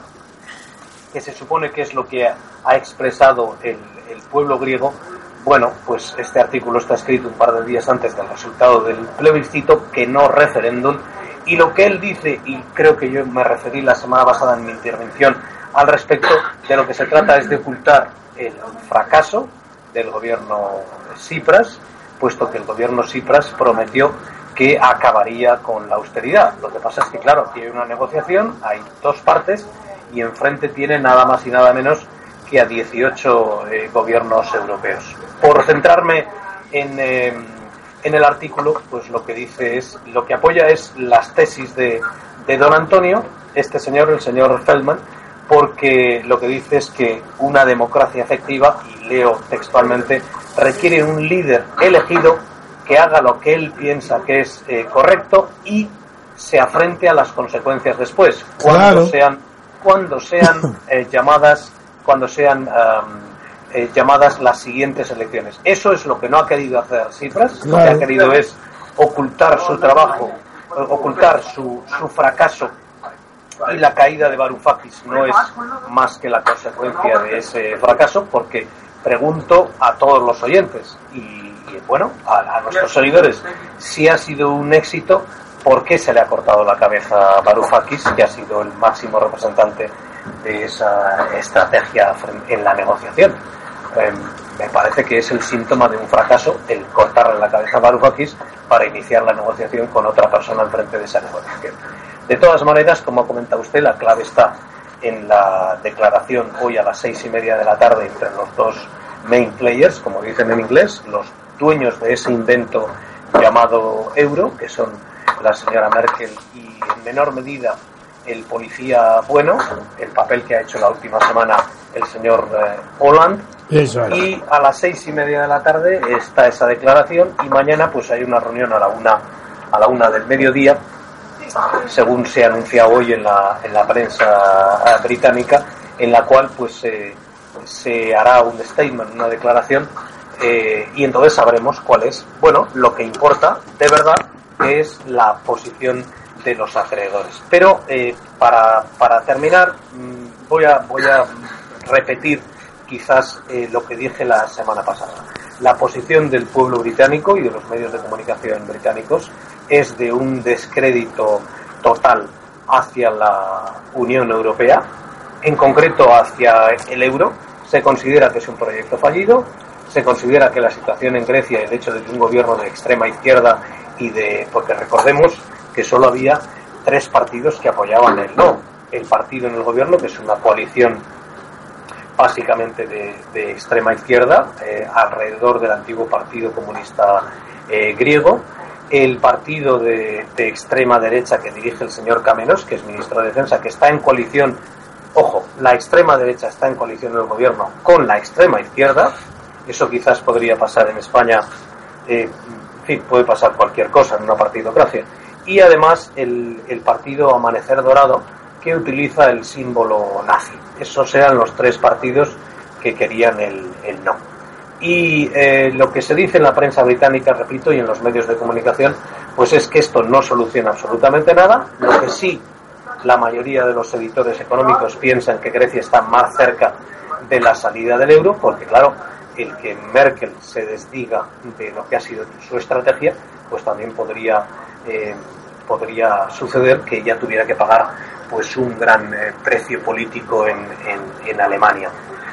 [SPEAKER 6] que se supone que es lo que ha, ha expresado el, el pueblo griego, bueno, pues este artículo está escrito un par de días antes del resultado del plebiscito, que no referéndum, y lo que él dice, y creo que yo me referí la semana pasada en mi intervención al respecto, de lo que se trata es de ocultar el fracaso del gobierno Tsipras, puesto que el gobierno Tsipras prometió que acabaría con la austeridad. Lo que pasa es que, claro, aquí hay una negociación, hay dos partes, y enfrente tiene nada más y nada menos que a dieciocho eh, gobiernos europeos. Por centrarme en, eh, en el artículo, pues lo que dice es, lo que apoya es las tesis de, de don Antonio, este señor, el señor Feldman, porque lo que dice es que una democracia efectiva, y leo textualmente, requiere un líder elegido que haga lo que él piensa que es eh, correcto y se afrente a las consecuencias después, cuando
[SPEAKER 4] claro.
[SPEAKER 6] sean cuando sean eh, llamadas cuando sean um, eh, llamadas las siguientes elecciones. Eso es lo que no ha querido hacer Tsipras. Claro. Lo que ha querido es ocultar su trabajo, ocultar su, su fracaso, y la caída de Varoufakis no es más que la consecuencia de ese fracaso, porque pregunto a todos los oyentes y Y, bueno, a, a nuestros seguidores, si ha sido un éxito, ¿por qué se le ha cortado la cabeza a Varoufakis, que ha sido el máximo representante de esa estrategia en la negociación? Eh, me parece que es el síntoma de un fracaso el cortarle la cabeza a Varoufakis para iniciar la negociación con otra persona enfrente de esa negociación. De todas maneras, como ha comentado usted, la clave está en la declaración hoy a las seis y media de la tarde entre los dos main players, como dicen en inglés, los dueños de ese invento llamado euro, que son la señora Merkel y en menor medida el policía bueno, el papel que ha hecho la última semana el señor eh, Hollande.
[SPEAKER 4] Eso es.
[SPEAKER 6] Y a las seis y media de la tarde está esa declaración, y mañana pues hay una reunión a la una a la una del mediodía, según se ha anunciado hoy en la en la prensa británica, en la cual pues eh, se hará un statement, una declaración. Eh, y entonces sabremos cuál es, bueno, lo que importa de verdad, que es la posición de los acreedores. Pero eh, para, para terminar, mmm, voy a voy a repetir quizás eh, lo que dije la semana pasada. La posición del pueblo británico y de los medios de comunicación británicos es de un descrédito total hacia la Unión Europea, en concreto hacia el euro. Se considera que es un proyecto fallido, se considera que la situación en Grecia, el hecho de que un gobierno de extrema izquierda y de, porque recordemos que solo había tres partidos que apoyaban el no, el partido en el gobierno, que es una coalición básicamente de, de extrema izquierda, eh, alrededor del antiguo Partido Comunista eh, griego, el partido de, de extrema derecha que dirige el señor Kamenos, que es ministro de Defensa, que está en coalición, ojo, la extrema derecha está en coalición en el gobierno con la extrema izquierda. Eso quizás podría pasar en España, eh, en fin, puede pasar cualquier cosa en una partidocracia. Y además el, el partido Amanecer Dorado, que utiliza el símbolo nazi. Esos eran los tres partidos que querían el, el no. Y eh, lo que se dice en la prensa británica, repito, y en los medios de comunicación, pues es que esto no soluciona absolutamente nada. Lo que sí, la mayoría de los editores económicos piensan que Grecia está más cerca de la salida del euro, porque claro, el que Merkel se desdiga de lo que ha sido su estrategia, pues también podría eh, podría suceder que ella tuviera que pagar pues un gran eh, precio político en, en, en Alemania.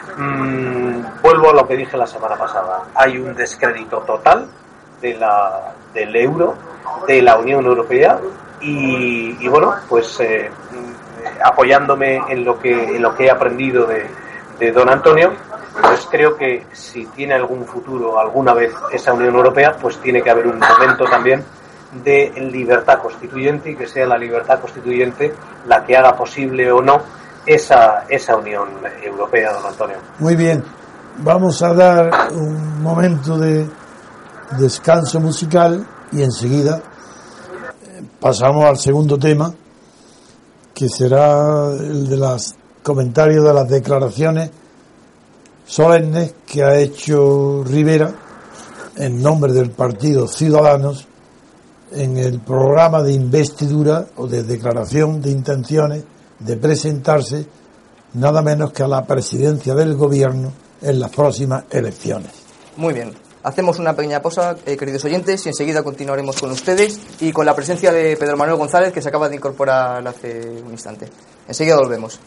[SPEAKER 6] Mm, vuelvo a lo que dije la semana pasada. Hay un descrédito total de la, del euro, de la Unión Europea, y, y bueno, pues eh, apoyándome en lo que en lo que he aprendido de, de don Antonio, pues creo que si tiene algún futuro alguna vez esa Unión Europea, pues tiene que haber un momento también de libertad constituyente, y que sea la libertad constituyente la que haga posible o no esa esa Unión Europea, don Antonio.
[SPEAKER 4] Muy bien, vamos a dar un momento de descanso musical y enseguida pasamos al segundo tema, que será el de los comentarios de las declaraciones solemnes que ha hecho Rivera en nombre del partido Ciudadanos en el programa de investidura o de declaración de intenciones de presentarse nada menos que a la presidencia del gobierno en las próximas elecciones.
[SPEAKER 2] Muy bien, hacemos una pequeña pausa, eh, queridos oyentes, y enseguida continuaremos con ustedes y con la presencia de Pedro Manuel González, que se acaba de incorporar hace un instante. Enseguida volvemos.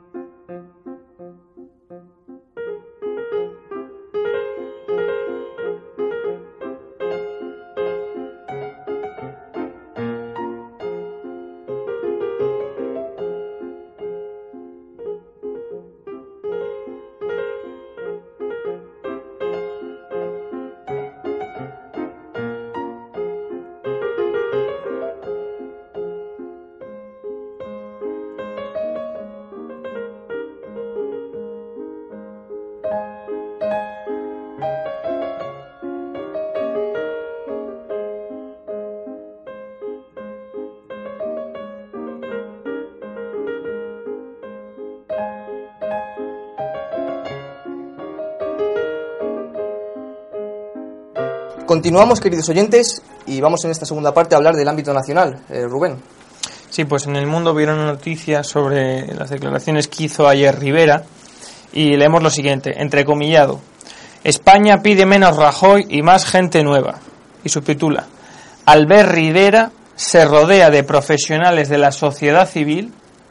[SPEAKER 2] Continuamos, queridos oyentes, y vamos en esta segunda parte a hablar del ámbito nacional. Eh, Rubén.
[SPEAKER 5] Sí, pues en el mundo vieron noticias sobre las declaraciones que hizo ayer Rivera, y leemos lo siguiente, entrecomillado: España pide menos Rajoy y más gente nueva. Y subtitula: Albert Rivera se rodea de profesionales de la sociedad civil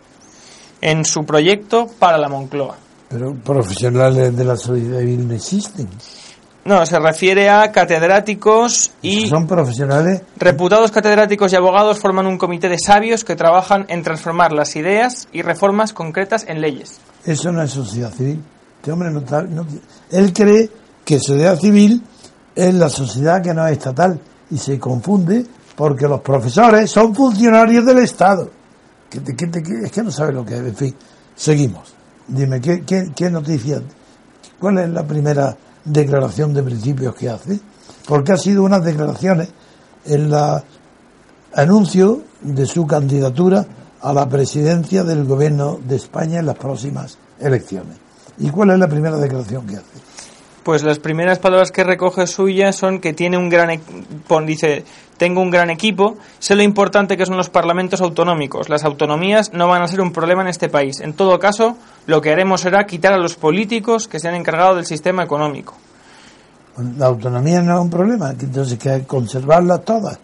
[SPEAKER 5] en su proyecto para la Moncloa.
[SPEAKER 4] Pero profesionales de la sociedad civil no existen.
[SPEAKER 5] No, se refiere a catedráticos y...
[SPEAKER 4] ¿Son profesionales?
[SPEAKER 5] Reputados catedráticos y abogados forman un comité de sabios que trabajan en transformar las ideas y reformas concretas en leyes.
[SPEAKER 4] Eso no es sociedad civil. Este hombre no está, no, él cree que sociedad civil es la sociedad que no es estatal, y se confunde porque los profesores son funcionarios del Estado. Que, que, que, es que no sabe lo que es. En fin, seguimos. Dime, ¿qué, qué, qué noticia? ¿Cuál es la primera declaración de principios que hace? Porque ha sido unas declaraciones en la anuncio de su candidatura a la presidencia del gobierno de España en las próximas elecciones. ¿Y cuál es la primera declaración que hace?
[SPEAKER 5] Pues las primeras palabras que recoge suyas son que tiene un gran equipo, dice, tengo un gran equipo, sé lo importante que son los parlamentos autonómicos, las autonomías no van a ser un problema en este país. En todo caso, lo que haremos será quitar a los políticos que se han encargado del sistema económico.
[SPEAKER 4] La autonomía no es un problema, entonces hay que conservarlas todas.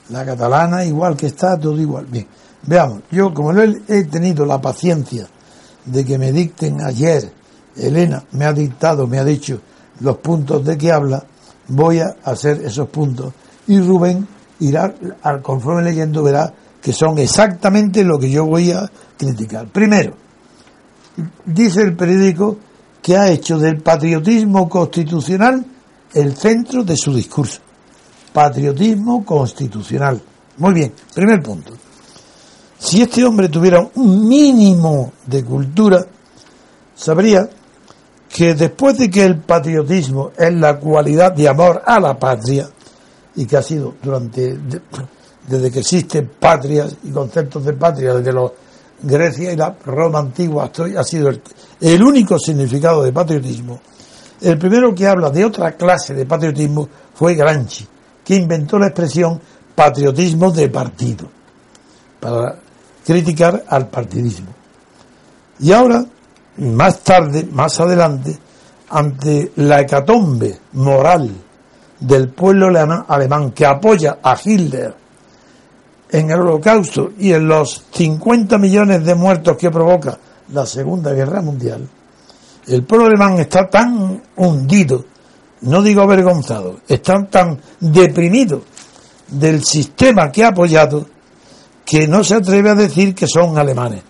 [SPEAKER 4] La catalana igual que está, todo igual. Bien, veamos, yo como no he tenido la paciencia de que me dicten ayer, Elena me ha dictado, me ha dicho los puntos de que habla, voy a hacer esos puntos y Rubén irá, al conforme leyendo, verá que son exactamente lo que yo voy a criticar. Primero, dice el periódico que ha hecho del patriotismo constitucional el centro de su discurso. Patriotismo constitucional. Muy bien, primer punto. Si este hombre tuviera un mínimo de cultura, sabría que después de que el patriotismo es la cualidad de amor a la patria, y que ha sido durante, desde que existen patrias y conceptos de patria, desde los Grecia y la Roma antigua, ha sido el, el único significado de patriotismo. El primero que habla de otra clase de patriotismo fue Gramsci, que inventó la expresión patriotismo de partido, para criticar al partidismo. Y ahora, más tarde, más adelante, ante la hecatombe moral del pueblo alemán, alemán que apoya a Hitler en el Holocausto y en los cincuenta millones de muertos que provoca la Segunda Guerra Mundial, el pueblo alemán está tan hundido, no digo avergonzado, está tan deprimido del sistema que ha apoyado que no se atreve a decir que son alemanes.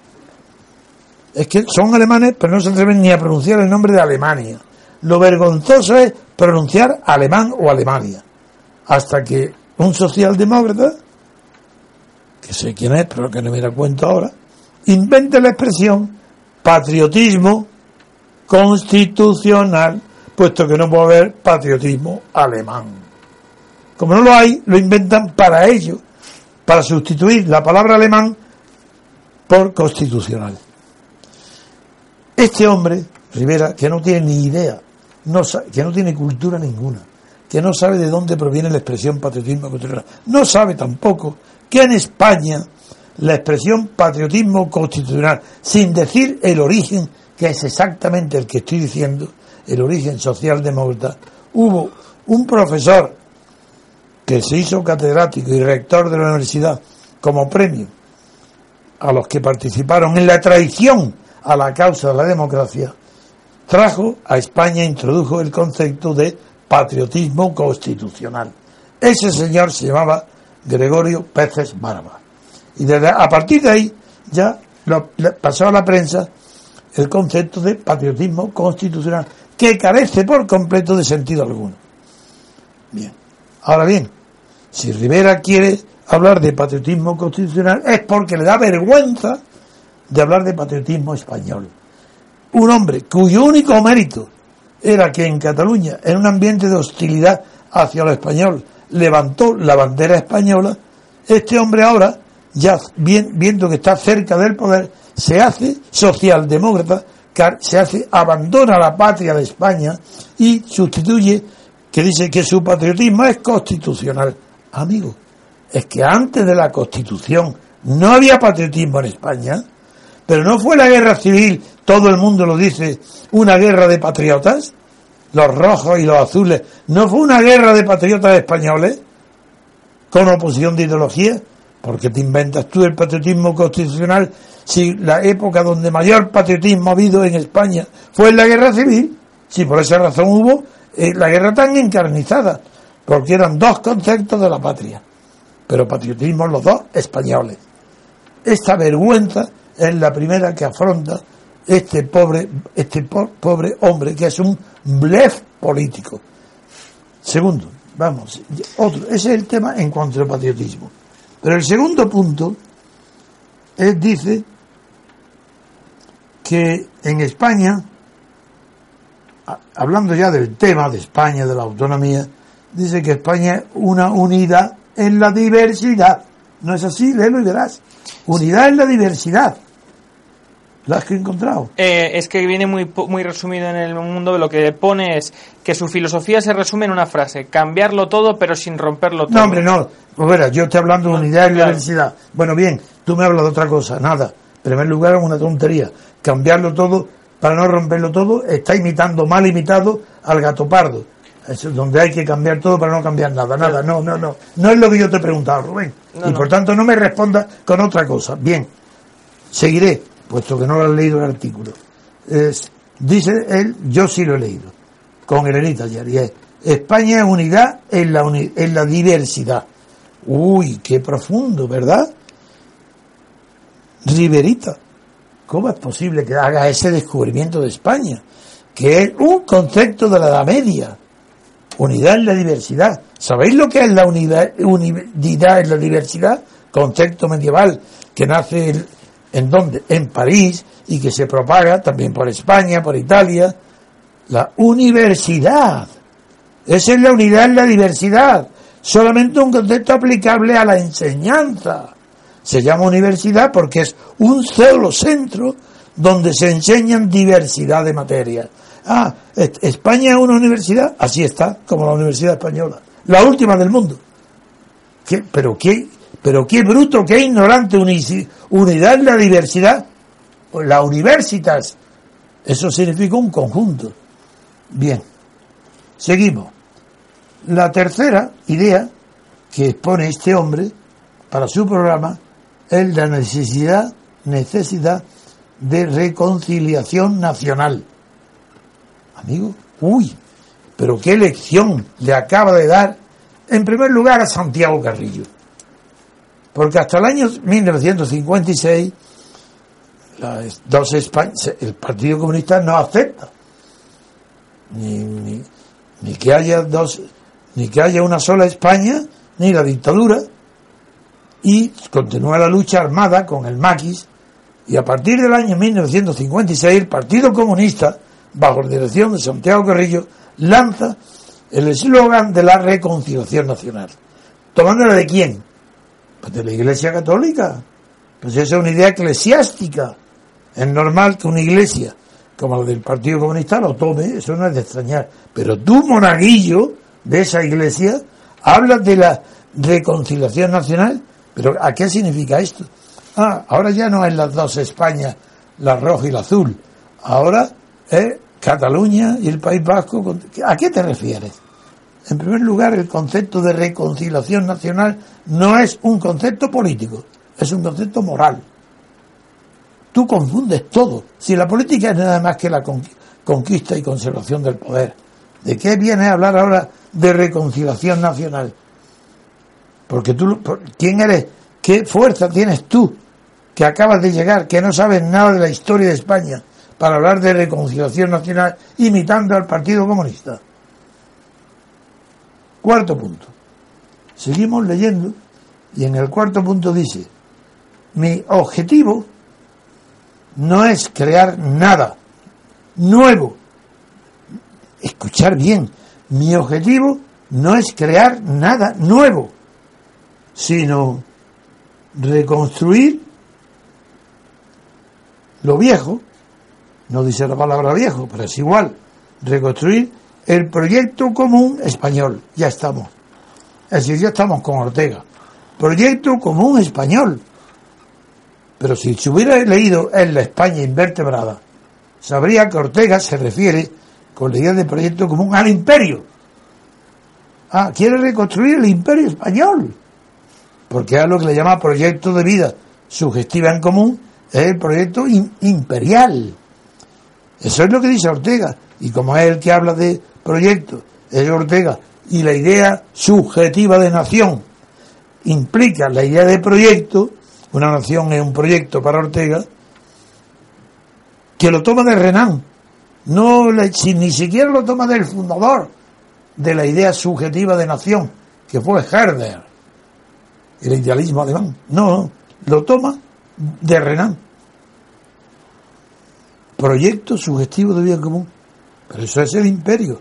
[SPEAKER 4] Es que son alemanes, pero no se atreven ni a pronunciar el nombre de Alemania. Lo vergonzoso es pronunciar alemán o Alemania. Hasta que un socialdemócrata, que sé quién es, pero que no me da cuenta ahora, inventa la expresión patriotismo constitucional, puesto que no puede haber patriotismo alemán. Como no lo hay, lo inventan para ello, para sustituir la palabra alemán por constitucional. Este hombre, Rivera, que no tiene ni idea, no, que no tiene cultura ninguna, que no sabe de dónde proviene la expresión patriotismo constitucional, no sabe tampoco que en España la expresión patriotismo constitucional, sin decir el origen, que es exactamente el que estoy diciendo, el origen socialdemócrata, hubo un profesor que se hizo catedrático y rector de la universidad como premio a los que participaron en la traición a la causa de la democracia, trajo a España, introdujo el concepto de patriotismo constitucional. Ese señor se llamaba Gregorio Peces Barba. Y desde, a partir de ahí ya lo, le pasó a la prensa el concepto de patriotismo constitucional, que carece por completo de sentido alguno. Bien. Ahora bien, si Rivera quiere hablar de patriotismo constitucional es porque le da vergüenza de hablar de patriotismo español. Un hombre cuyo único mérito era que en Cataluña, en un ambiente de hostilidad hacia lo español, levantó la bandera española. Este hombre ahora, ya viendo que está cerca del poder, se hace socialdemócrata, se hace, abandona la patria de España y sustituye, que dice que su patriotismo es constitucional. Amigo, es que antes de la Constitución no había patriotismo en España, pero no fue la guerra civil, todo el mundo lo dice, una guerra de patriotas, los rojos y los azules, no fue una guerra de patriotas españoles con oposición de ideología. ¿Por qué te inventas tú el patriotismo constitucional si la época donde mayor patriotismo ha habido en España fue en la guerra civil? Si por esa razón hubo eh, la guerra tan encarnizada, porque eran dos conceptos de la patria, pero patriotismo los dos españoles. Esta vergüenza es la primera que afronta este pobre este po- pobre hombre, que es un blef político. Segundo, vamos, otro, ese es el tema en cuanto al patriotismo. Pero el segundo punto es, dice que en España, hablando ya del tema de España, de la autonomía, dice que España es una unidad en la diversidad. ¿No es así? Léelo y verás. Unidad en la diversidad. ¿La has encontrado?
[SPEAKER 5] Eh, es que viene muy muy resumido en el mundo. Lo que pone es que su filosofía se resume en una frase: cambiarlo todo pero sin romperlo todo.
[SPEAKER 4] No, hombre, no. Pues verás, yo estoy hablando de unidad en la
[SPEAKER 5] claro.
[SPEAKER 4] diversidad. Bueno, bien, tú me hablas de otra cosa. Nada. En primer lugar, es una tontería. Cambiarlo todo para no romperlo todo. Está imitando, mal imitado, al gato pardo. Eso es donde hay que cambiar todo para no cambiar nada, nada, no, no, no. No es lo que yo te he preguntado, Rubén. No, y por no. tanto no me respondas con otra cosa. Bien, seguiré, puesto que no lo has leído el artículo. Es, dice él, yo sí lo he leído, con Elenita ayer, y es, España es unidad en la, uni, en la diversidad. Uy, qué profundo, ¿verdad? Riverita, ¿cómo es posible que haga ese descubrimiento de España? Que es un concepto de la Edad Media. Unidad en la diversidad. ¿Sabéis lo que es la unidad, unidad en la diversidad? Concepto medieval que nace en, ¿en dónde? En París, y que se propaga también por España, por Italia. La universidad. Esa es la unidad en la diversidad. Solamente un concepto aplicable a la enseñanza. Se llama universidad porque es un solo centro donde se enseñan diversidad de materias. Ah, España es una universidad, así está, como la Universidad Española, la última del mundo. ¿Qué? Pero qué, pero qué bruto, qué ignorante, unidad en la diversidad. La universitas, eso significa un conjunto. Bien, seguimos. La tercera idea que expone este hombre para su programa es la necesidad, necesidad de reconciliación nacional. Amigo, uy, pero qué lección le acaba de dar, en primer lugar, a Santiago Carrillo. Porque hasta el año mil novecientos cincuenta y seis, las dos España, el Partido Comunista no acepta ni, ni, ni que haya dos, ni que haya una sola España, ni la dictadura, y continúa la lucha armada con el maquis, y a partir del año mil novecientos cincuenta y seis, el Partido Comunista, bajo la dirección de Santiago Carrillo, lanza el eslogan de la reconciliación nacional. ¿Tomándola de quién? Pues de la Iglesia Católica. Pues esa es una idea eclesiástica. Es normal que una iglesia como la del Partido Comunista lo tome, eso no es de extrañar. Pero tú, monaguillo de esa iglesia, hablas de la reconciliación nacional. ¿Pero a qué significa esto? Ah, ahora ya no es las dos Españas, la roja y la azul. Ahora es Cataluña y el País Vasco. ¿A qué te refieres? En primer lugar, el concepto de reconciliación nacional no es un concepto político, es un concepto moral. Tú confundes todo. Si la política es nada más que la conquista y conservación del poder, ¿de qué vienes a hablar ahora de reconciliación nacional? Porque tú, ¿quién eres? ¿Qué fuerza tienes tú que acabas de llegar, que no sabes nada de la historia de España, para hablar de reconciliación nacional imitando al Partido Comunista? Cuarto punto. Seguimos leyendo y en el cuarto punto dice: mi objetivo no es crear nada nuevo. Escuchar bien, mi objetivo no es crear nada nuevo, sino reconstruir lo viejo. No dice la palabra viejo, pero es igual. Reconstruir el proyecto común español. Ya estamos. Es decir, ya estamos con Ortega. Proyecto común español. Pero si se hubiera leído en la España invertebrada, sabría que Ortega se refiere, con la idea de proyecto común, al imperio. Ah, quiere reconstruir el imperio español. Porque es lo que le llama proyecto de vida sugestiva en común, es el proyecto in- imperial. Eso es lo que dice Ortega. Y como es el que habla de proyecto, es Ortega, y la idea subjetiva de nación implica la idea de proyecto, una nación es un proyecto para Ortega, que lo toma de Renan, no le, si, ni siquiera lo toma del fundador de la idea subjetiva de nación, que fue Herder, el idealismo alemán. No, lo toma de Renan. Proyecto sugestivo de vida común. Pero eso es el imperio.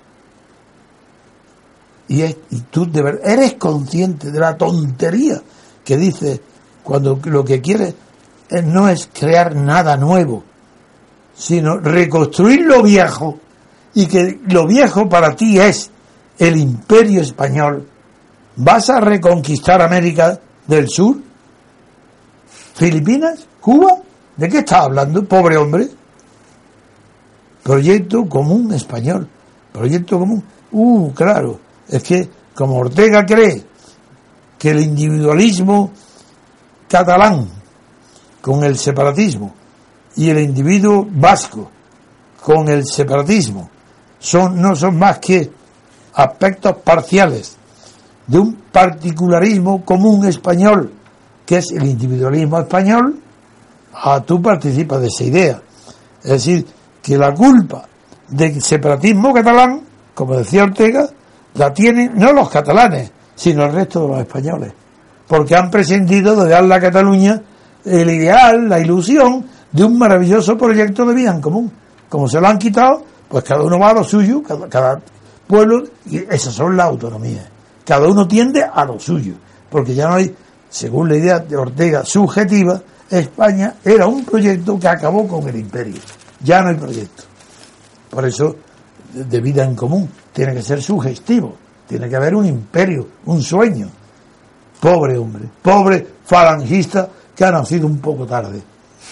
[SPEAKER 4] Y, es, y tú de verdad eres consciente de la tontería que dice cuando lo que quieres es, no es crear nada nuevo, sino reconstruir lo viejo, y que lo viejo para ti es el imperio español. ¿Vas a reconquistar América del Sur? ¿Filipinas? ¿Cuba? ¿De qué estás hablando, pobre hombre? Proyecto común español. Proyecto común. Uh, claro, es que como Ortega cree que el individualismo catalán con el separatismo y el individuo vasco con el separatismo son no son más que aspectos parciales de un particularismo común español, que es el individualismo español, ah, tú participas de esa idea. Es decir, que la culpa del separatismo catalán, como decía Ortega, la tienen no los catalanes, sino el resto de los españoles, porque han prescindido de dar a Cataluña el ideal, la ilusión de un maravilloso proyecto de vida en común. Como se lo han quitado, pues cada uno va a lo suyo, cada, cada pueblo, y esas son las autonomías. Cada uno tiende a lo suyo, porque ya no hay, según la idea de Ortega subjetiva, España era un proyecto que acabó con el imperio. Ya no hay proyecto. Por eso, de vida en común, tiene que ser sugestivo, tiene que haber un imperio, un sueño. Pobre hombre, pobre falangista que ha nacido un poco tarde.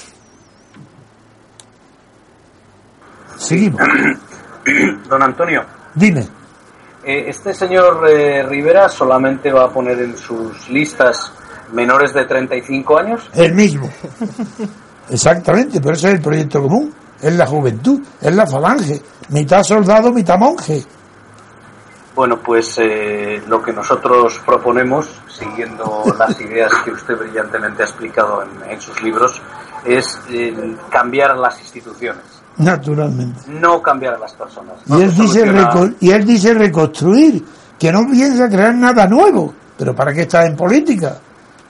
[SPEAKER 4] Seguimos.
[SPEAKER 6] Don Antonio.
[SPEAKER 4] Dime.
[SPEAKER 6] Eh, este señor eh, Rivera solamente va a poner en sus listas menores de treinta y cinco años.
[SPEAKER 4] El mismo. Exactamente, pero eso es el proyecto común. Es la juventud, es la falange. Mitad soldado, mitad monje.
[SPEAKER 6] Bueno, pues eh, lo que nosotros proponemos, siguiendo las ideas que usted brillantemente ha explicado en, en sus libros, es eh, cambiar las instituciones.
[SPEAKER 4] Naturalmente.
[SPEAKER 6] No cambiar a las personas.
[SPEAKER 4] Y él, dice
[SPEAKER 6] soluciona...
[SPEAKER 4] reco- y él dice reconstruir, que no piensa crear nada nuevo. ¿Pero para qué está en política?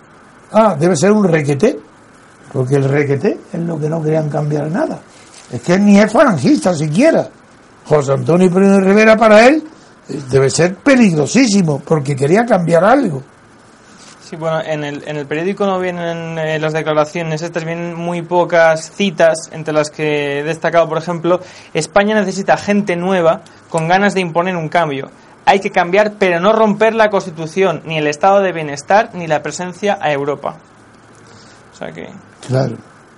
[SPEAKER 4] Ah, debe ser un requeté, porque el requeté es lo que no querían cambiar nada. Es que él ni es falangista siquiera. José Antonio Primo de Rivera para él debe ser peligrosísimo, porque quería cambiar algo.
[SPEAKER 5] Sí, bueno, en el, en el periódico no vienen eh, las declaraciones, estas vienen muy pocas citas, entre las que he destacado, por ejemplo, España necesita gente nueva con ganas de imponer un cambio. Hay que cambiar, pero no romper la Constitución, ni el estado de bienestar, ni la presencia a Europa. O sea que...
[SPEAKER 4] Claro.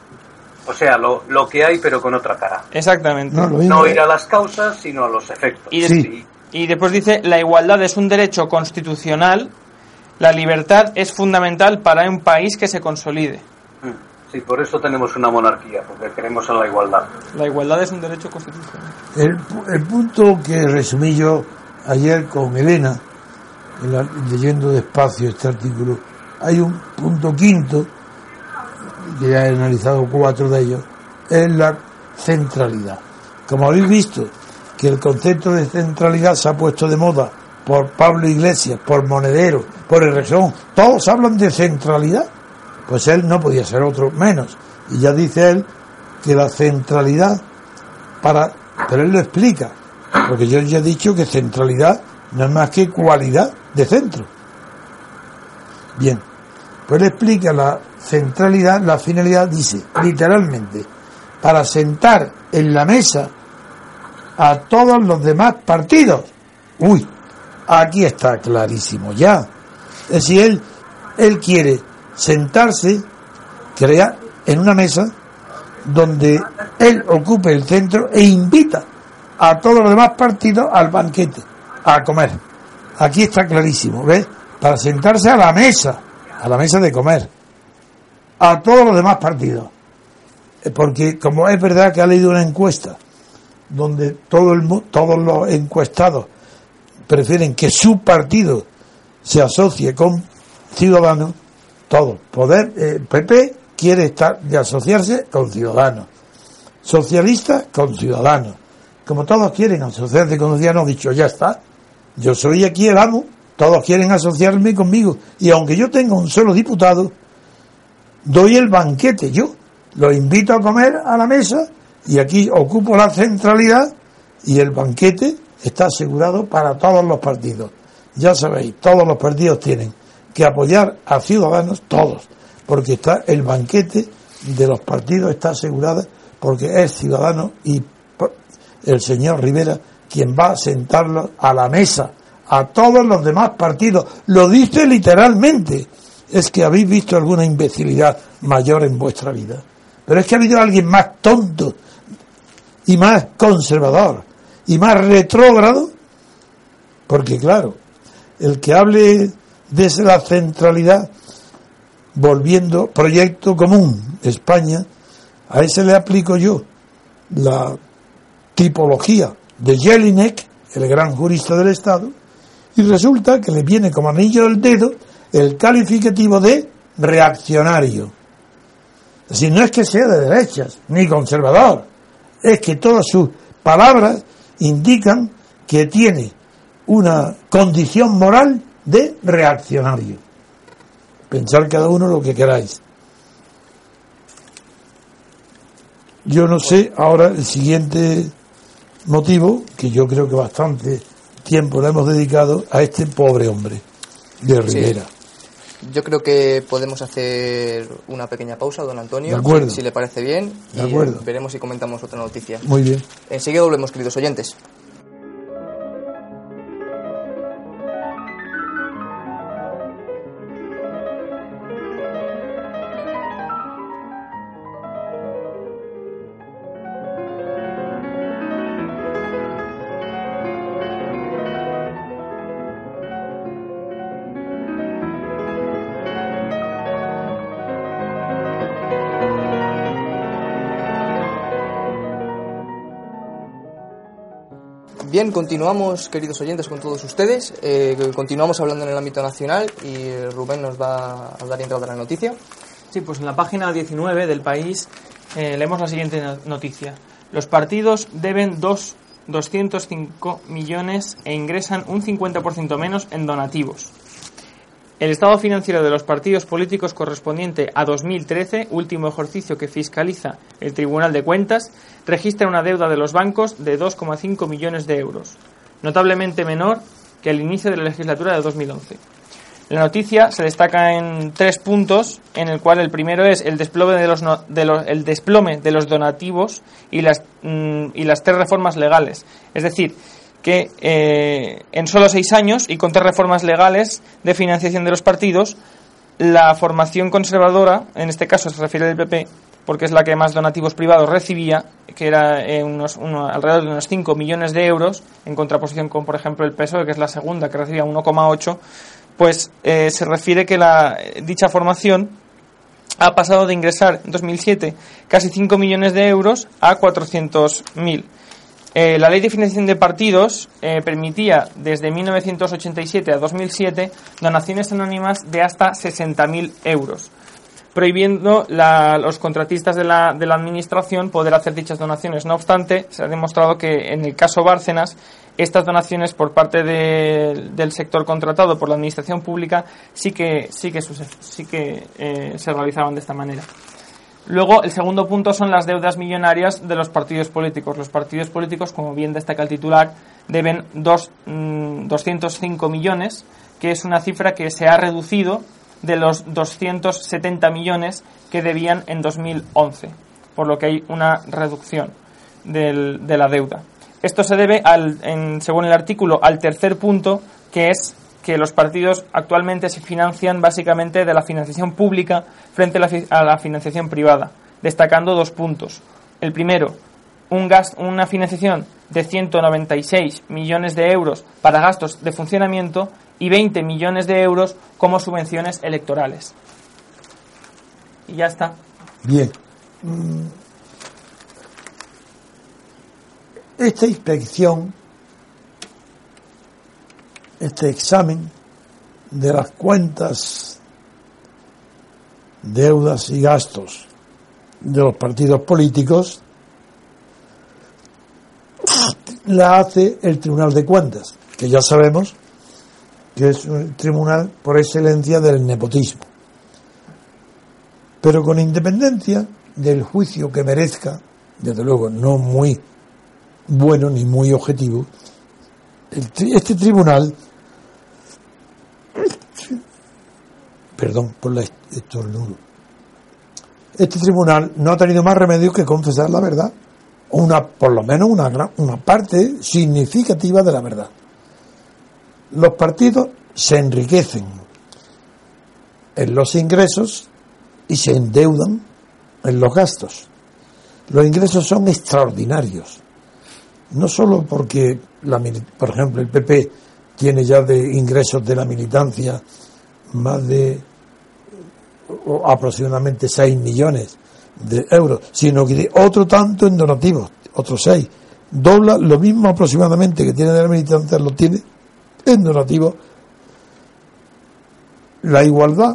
[SPEAKER 6] O sea, lo, lo que hay, pero con otra cara.
[SPEAKER 5] Exactamente.
[SPEAKER 4] No, lo mismo
[SPEAKER 6] No
[SPEAKER 4] es-
[SPEAKER 6] ir a las causas, sino a los efectos.
[SPEAKER 5] Y, des-
[SPEAKER 4] Sí.
[SPEAKER 5] y después dice, la igualdad es un derecho constitucional, la libertad es fundamental para un país que se consolide.
[SPEAKER 6] Sí, por eso tenemos una monarquía, porque creemos en la igualdad.
[SPEAKER 5] La igualdad es un derecho constitucional.
[SPEAKER 4] El, el punto que resumí yo ayer con Elena, en la- leyendo despacio este artículo, hay un punto quinto, que ya he analizado cuatro de ellos, es la centralidad. Como habéis visto, que el concepto de centralidad se ha puesto de moda por Pablo Iglesias, por Monedero, por el Rejón, todos hablan de centralidad, pues él no podía ser otro menos. Y ya dice él que la centralidad para... Pero él lo explica, porque yo ya he dicho que centralidad no es más que cualidad de centro. Bien, pues él explica la centralidad, la finalidad, dice, literalmente, para sentar en la mesa a todos los demás partidos. Uy, aquí está clarísimo ya. Es decir, él, él quiere sentarse, crear en una mesa donde él ocupe el centro e invita a todos los demás partidos al banquete, a comer. Aquí está clarísimo, ¿ves? Para sentarse a la mesa, a la mesa de comer, a todos los demás partidos. Porque como es verdad que ha leído una encuesta donde todo el, mu- todos los encuestados prefieren que su partido se asocie con Ciudadanos, todos, poder, eh, P P quiere estar de asociarse con Ciudadanos, socialistas con Ciudadanos, como todos quieren asociarse con Ciudadanos, dicho ya está, yo soy aquí el amo, todos quieren asociarme conmigo, y aunque yo tenga un solo diputado, doy el banquete yo, los invito a comer a la mesa, y aquí ocupo la centralidad, y el banquete está asegurado para todos los partidos. Ya sabéis, todos los partidos tienen que apoyar a Ciudadanos, todos, porque está el banquete de los partidos está asegurado, porque es Ciudadanos y el señor Rivera quien va a sentarlo a la mesa a todos los demás partidos. Lo dice literalmente. Es que habéis visto alguna imbecilidad mayor en vuestra vida, pero es que ha habido alguien más tonto y más conservador y más retrógrado Porque claro, el que hable desde la centralidad, volviendo proyecto común España, a ese le aplico yo la tipología de Jelinek, el gran jurista del Estado, y resulta que le viene como anillo del dedo el calificativo de reaccionario. Es decir, no es que sea de derechas ni conservador, es que todas sus palabras indican que tiene una condición moral de reaccionario. Pensar cada uno lo que queráis. Yo no sé ahora el siguiente motivo, que yo creo que bastante tiempo le hemos dedicado a este pobre hombre de Rivera.
[SPEAKER 2] Sí. Yo creo que podemos hacer una pequeña pausa, don Antonio,
[SPEAKER 4] de acuerdo.
[SPEAKER 2] Si, si le parece bien,
[SPEAKER 4] de
[SPEAKER 2] y
[SPEAKER 4] acuerdo.
[SPEAKER 2] veremos si comentamos otra noticia.
[SPEAKER 4] Muy bien.
[SPEAKER 2] Enseguida volvemos, queridos oyentes. Bien, continuamos, queridos oyentes, con todos ustedes. Eh, continuamos hablando en el ámbito nacional y Rubén nos va a dar entrada a la noticia.
[SPEAKER 5] Sí, pues en la página diecinueve del País eh, leemos la siguiente noticia. Los partidos deben dos, doscientos cinco millones e ingresan un cincuenta por ciento menos en donativos. El estado financiero de los partidos políticos correspondiente a dos mil trece, último ejercicio que fiscaliza el Tribunal de Cuentas, registra una deuda de los bancos de dos coma cinco millones de euros, notablemente menor que al inicio de la legislatura de dos mil once. La noticia se destaca en tres puntos, en el cual el primero es el desplome de los, no, de los, el desplome de los donativos y las, mm, y las tres reformas legales. Es decir, que eh, en solo seis años y con tres reformas legales de financiación de los partidos, la formación conservadora, en este caso se refiere al P P, porque es la que más donativos privados recibía, que era eh, unos, uno, alrededor de unos cinco millones de euros, en contraposición con, por ejemplo, el P S O E, que es la segunda, que recibía uno coma ocho, pues eh, se refiere que la dicha formación ha pasado de ingresar en dos mil siete casi cinco millones de euros a cuatrocientos mil. Eh, la ley de financiación de partidos eh, permitía desde mil novecientos ochenta y siete a dos mil siete donaciones anónimas de hasta sesenta mil euros, prohibiendo a los contratistas de la, de la administración poder hacer dichas donaciones. No obstante, se ha demostrado que en el caso Bárcenas, estas donaciones por parte de, del sector contratado por la administración pública sí que, sí que, sí que eh, se realizaban de esta manera. Luego, el segundo punto son las deudas millonarias de los partidos políticos. Los partidos políticos, como bien destaca el titular, deben dos, mmm, doscientos cinco millones, que es una cifra que se ha reducido de los doscientos setenta millones que debían en dos mil once, por lo que hay una reducción del, de la deuda. Esto se debe, al, en, según el artículo, al tercer punto, que es que los partidos actualmente se financian básicamente de la financiación pública frente a la, a la financiación privada, destacando dos puntos. El primero, un gasto, una financiación de ciento noventa y seis millones de euros para gastos de funcionamiento y veinte millones de euros como subvenciones electorales. Y ya está.
[SPEAKER 4] Bien. Esta inspección, este examen de las cuentas, deudas y gastos de los partidos políticos la hace el Tribunal de Cuentas, que ya sabemos que es un tribunal por excelencia del nepotismo, pero con independencia del juicio que merezca, desde luego no muy bueno ni muy objetivo, este tribunal, perdón por la estornudo, este tribunal no ha tenido más remedio que confesar la verdad, una, por lo menos una, gran, una parte significativa de la verdad. Los partidos se enriquecen en los ingresos y se endeudan en los gastos. Los ingresos son extraordinarios, no solo porque, la, por ejemplo, el P P tiene ya de ingresos de la militancia más de o aproximadamente seis millones de euros, sino que otro tanto en donativos, otros seis. Dobla lo mismo aproximadamente que tiene de la militancia, lo tiene en donativos. La igualdad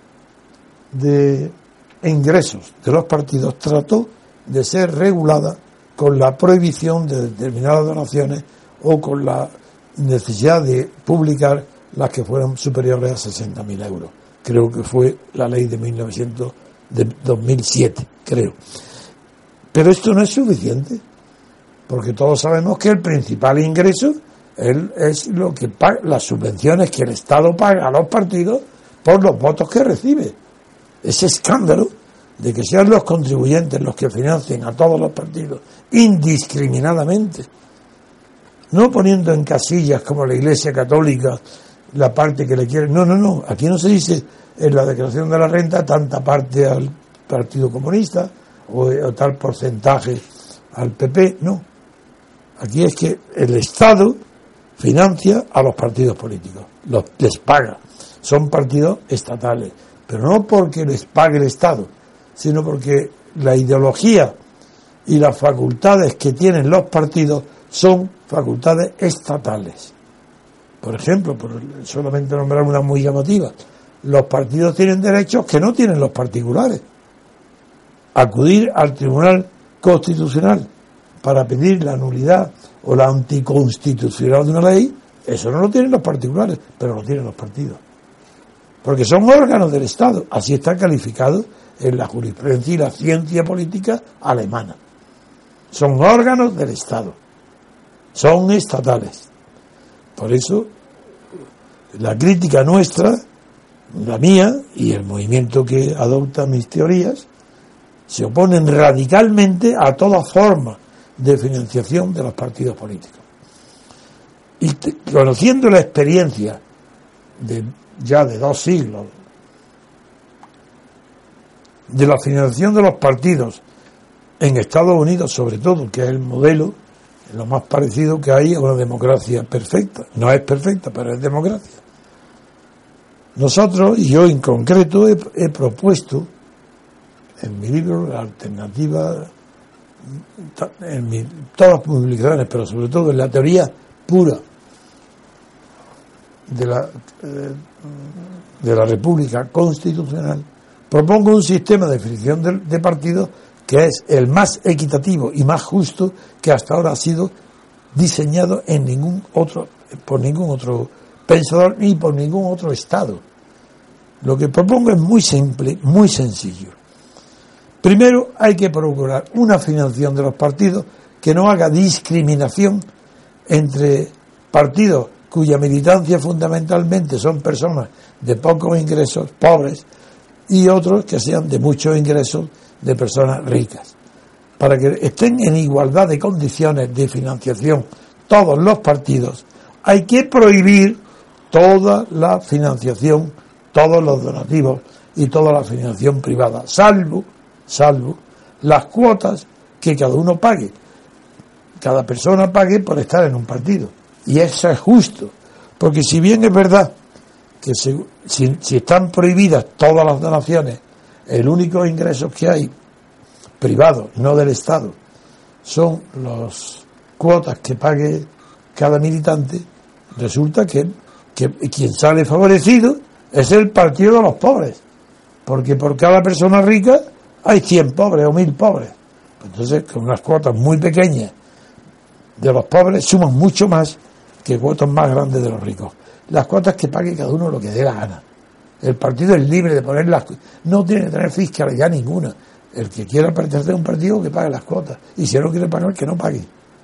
[SPEAKER 4] de ingresos de los partidos trató de ser regulada con la prohibición de determinadas donaciones o con la necesidad de publicar las que fueran superiores a sesenta mil euros. Creo que fue la ley de mil novecientos de dos mil siete, creo. Pero esto no es suficiente, porque todos sabemos que el principal ingreso es lo que paga, las subvenciones que el Estado paga a los partidos por los votos que recibe. Ese escándalo de que sean los contribuyentes los que financien a todos los partidos indiscriminadamente, no poniendo en casillas como la Iglesia Católica la parte que le quiere. No, no, no. Aquí no se dice en la declaración de la renta tanta parte al Partido Comunista o, o tal porcentaje al P P. No. Aquí es que el Estado financia a los partidos políticos, los les paga. Son partidos estatales, pero no porque les pague el Estado, sino porque la ideología y las facultades que tienen los partidos son facultades estatales. Por ejemplo, por solamente nombrar una muy llamativa, los partidos tienen derechos que no tienen los particulares. Acudir al Tribunal Constitucional para pedir la nulidad o la anticonstitucionalidad de una ley, eso no lo tienen los particulares, pero lo tienen los partidos. Porque son órganos del Estado, así está calificado en la jurisprudencia y la ciencia política alemana. Son órganos del Estado, son estatales. Por eso, la crítica nuestra, la mía y el movimiento que adopta mis teorías, se oponen radicalmente a toda forma de financiación de los partidos políticos. Y te, conociendo la experiencia de ya de dos siglos de la financiación de los partidos en Estados Unidos, sobre todo, que es el modelo, lo más parecido que hay a una democracia perfecta. No es perfecta, pero es democracia. Nosotros, y yo en concreto, he, he propuesto en mi libro la alternativa, en mi, todas las publicaciones, pero sobre todo en la teoría pura de la, de la República Constitucional, propongo un sistema de definición de, de partidos que es el más equitativo y más justo que hasta ahora ha sido diseñado en ningún otro, por ningún otro pensador ni por ningún otro Estado. Lo que propongo es muy simple, muy sencillo. Primero, hay que procurar una financiación de los partidos que no haga discriminación entre partidos cuya militancia fundamentalmente son personas de pocos ingresos, pobres, y otros que sean de muchos ingresos, de personas ricas, para que estén en igualdad de condiciones de financiación todos los partidos. Hay que prohibir toda la financiación, todos los donativos y toda la financiación privada, salvo, salvo las cuotas que cada uno pague, cada persona pague por estar en un partido. Y eso es justo, porque si bien es verdad que se, si, si están prohibidas todas las donaciones, el único ingreso que hay privados, no del Estado, son las cuotas que pague cada militante, resulta que, que quien sale favorecido es el partido de los pobres, porque por cada persona rica hay cien pobres o mil pobres. Entonces, con unas cuotas muy pequeñas de los pobres suman mucho más que cuotas más grandes de los ricos. Las cuotas que pague cada uno lo que dé la gana. El partido es libre de poner las, no tiene que tener fiscalidad ninguna. El que quiera pertenecer a un partido que pague las cuotas, y si no quiere pagar, que no pague.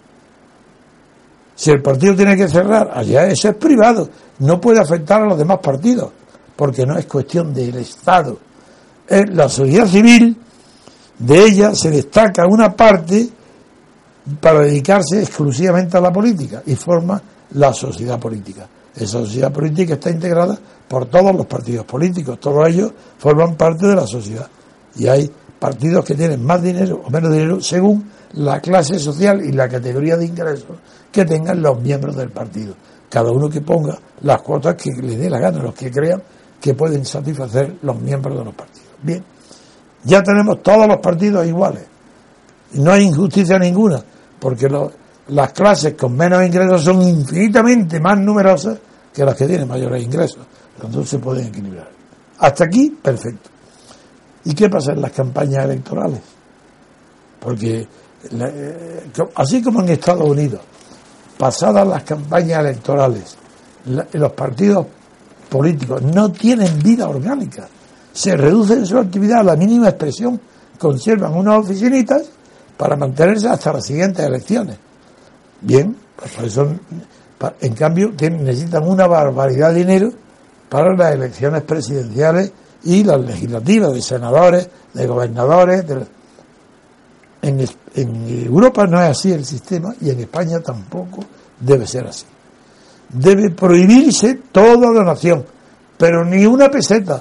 [SPEAKER 4] Si el partido tiene que cerrar, allá eso es privado, no puede afectar a los demás partidos, porque no es cuestión del Estado. Es la sociedad civil, de ella se destaca una parte para dedicarse exclusivamente a la política y forma la sociedad política. Esa sociedad política está integrada por todos los partidos políticos, todos ellos forman parte de la sociedad. Y hay partidos que tienen más dinero o menos dinero según la clase social y la categoría de ingresos que tengan los miembros del partido. Cada uno que ponga las cuotas que le dé la gana, los que crean que pueden satisfacer los miembros de los partidos. Bien, ya tenemos todos los partidos iguales. No hay injusticia ninguna, porque los, las clases con menos ingresos son infinitamente más numerosas que las que tienen mayores ingresos. Entonces se pueden equilibrar. Hasta aquí, perfecto. ¿Y qué pasa en las campañas electorales? Porque eh, así como en Estados Unidos, pasadas las campañas electorales, la, los partidos políticos no tienen vida orgánica, se reducen su actividad a la mínima expresión, conservan unas oficinitas para mantenerse hasta las siguientes elecciones. Bien, pues por eso, en cambio, tienen, necesitan una barbaridad de dinero para las elecciones presidenciales y las legislativas, de senadores, de gobernadores. De... En, en Europa no es así el sistema, y en España tampoco debe ser así. Debe prohibirse toda donación, pero ni una peseta,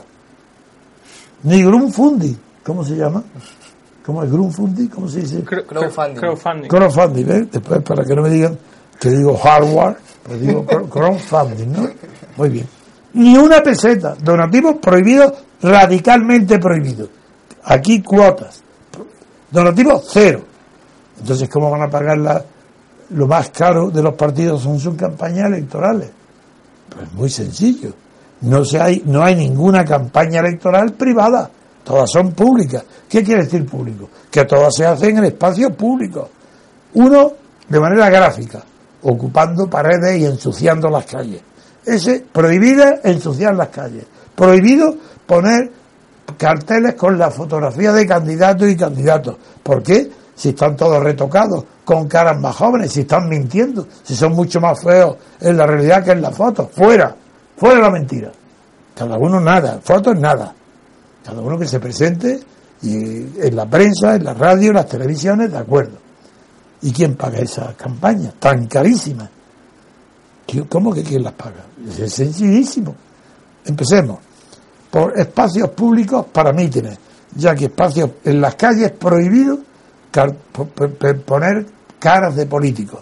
[SPEAKER 4] ni crowdfunding. ¿Cómo se llama? ¿Cómo es crowdfunding? ¿Cómo se dice?
[SPEAKER 2] Crowdfunding.
[SPEAKER 5] Crowdfunding.
[SPEAKER 4] Crowdfunding, ¿ves? Después, para que no me digan que digo hardware, pues digo crowdfunding, ¿no? Muy bien. Ni una peseta. Donativos prohibidos, radicalmente prohibidos. Aquí cuotas. Donativos cero. Entonces, ¿cómo van a pagar la, lo más caro de los partidos? Son sus campañas electorales. Pues muy sencillo. No, se hay, no hay ninguna campaña electoral privada. Todas son públicas. ¿Qué quiere decir público? Que todas se hacen en espacios públicos. Uno, de manera gráfica, ocupando paredes y ensuciando las calles. Ese, prohibida ensuciar las calles. Prohibido poner carteles con la fotografía de candidatos y candidatos. ¿Por qué? Si están todos retocados, con caras más jóvenes, si están mintiendo, si son mucho más feos en la realidad que en la foto. Fuera, fuera la mentira. Cada uno nada, fotos nada. Cada uno que se presente y en la prensa, en la radio, en las televisiones, de acuerdo. ¿Y quién paga esas campañas tan carísimas? ¿Cómo que quién las paga? Es sencillísimo. Empecemos por espacios públicos para mítines, ya que espacios en las calles prohibido car- poner caras de políticos.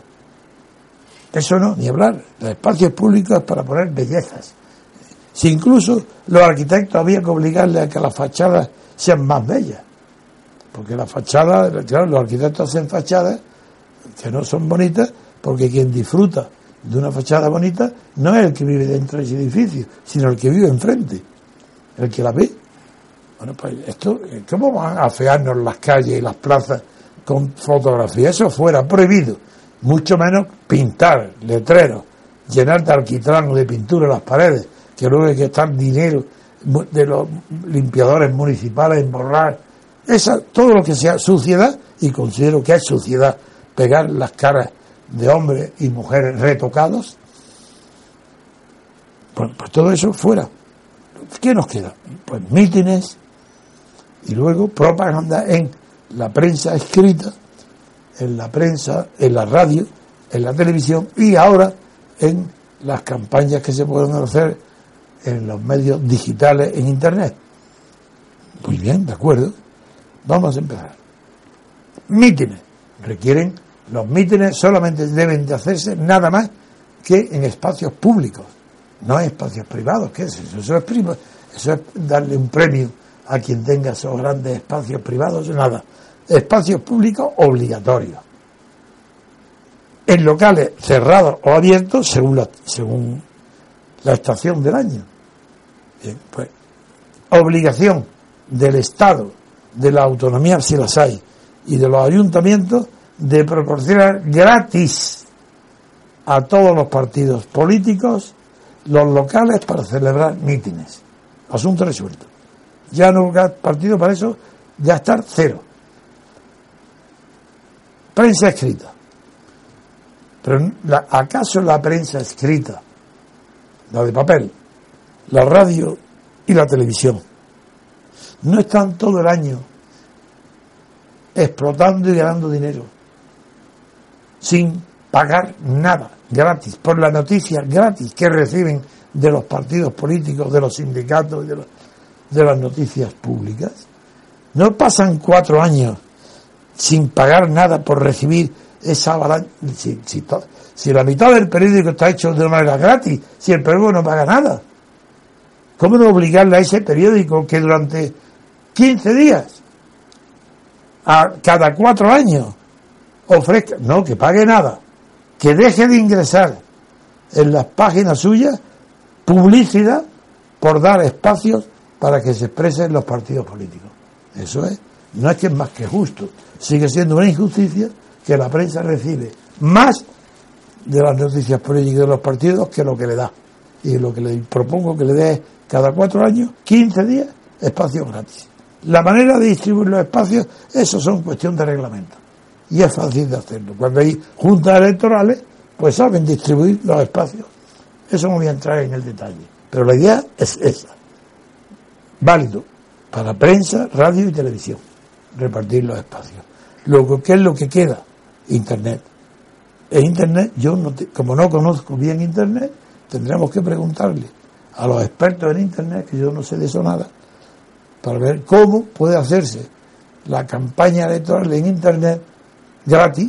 [SPEAKER 4] Eso no, ni hablar. Los espacios públicos es para poner bellezas. Si incluso los arquitectos había que obligarle a que las fachadas sean más bellas, porque las fachadas, claro, los arquitectos hacen fachadas que no son bonitas, porque quien disfruta de una fachada bonita no es el que vive dentro de ese edificio, sino el que vive enfrente, el que la ve. Bueno, pues esto, ¿cómo van a afearnos las calles y las plazas con fotografía? Eso fuera prohibido. Mucho menos pintar letreros, llenar de alquitrán o de pintura las paredes, que luego hay que estar dinero de los limpiadores municipales en borrar. Esa, todo lo que sea suciedad, y considero que es suciedad pegar las caras de hombres y mujeres retocados, pues, pues todo eso fuera. ¿Qué nos queda? Pues mítines y luego propaganda en la prensa escrita, en la prensa, en la radio, en la televisión y ahora en las campañas que se pueden hacer en los medios digitales, en internet. Muy bien, de acuerdo. Vamos a empezar. Mítines. Requieren, los mítines solamente deben de hacerse nada más que en espacios públicos, no en espacios privados. ¿Qué es eso? Eso es, primo, eso es darle un premio a quien tenga esos grandes espacios privados, nada. Espacios públicos obligatorios. En locales cerrados o abiertos según la, según la estación del año. Bien, pues, obligación del Estado, de la autonomía si las hay, y de los ayuntamientos de proporcionar gratis a todos los partidos políticos los locales para celebrar mítines. Asunto resuelto. Ya no hay partido para eso, ya estar cero. Prensa escrita. Pero la, ¿acaso la prensa escrita, la de papel, la radio y la televisión, no están todo el año explotando y ganando dinero sin pagar nada, gratis, por las noticias gratis que reciben de los partidos políticos, de los sindicatos, de, los, de las noticias públicas? No pasan cuatro años sin pagar nada por recibir esa avalancha. Si, si, si la mitad del periódico está hecho de una manera gratis, si el periódico no paga nada, ¿cómo no obligarle a ese periódico que durante quince días, a cada cuatro años, ofrezca, no, que pague nada, que deje de ingresar en las páginas suyas publicidad por dar espacios para que se expresen los partidos políticos? Eso es, no es que es más que justo, sigue siendo una injusticia que la prensa recibe más de las noticias políticas de los partidos que lo que le da. Y lo que le propongo que le dé cada cuatro años, quince días, espacios gratis. La manera de distribuir los espacios, eso son cuestión de reglamento. Y es fácil de hacerlo. Cuando hay juntas electorales, pues saben distribuir los espacios. Eso no voy a entrar en el detalle. Pero la idea es esa. Válido para prensa, radio y televisión. Repartir los espacios. Luego, ¿qué es lo que queda? Internet. En Internet, yo no te, como no conozco bien Internet, tendremos que preguntarle a los expertos en Internet, que yo no sé de eso nada, para ver cómo puede hacerse la campaña electoral en Internet gratis.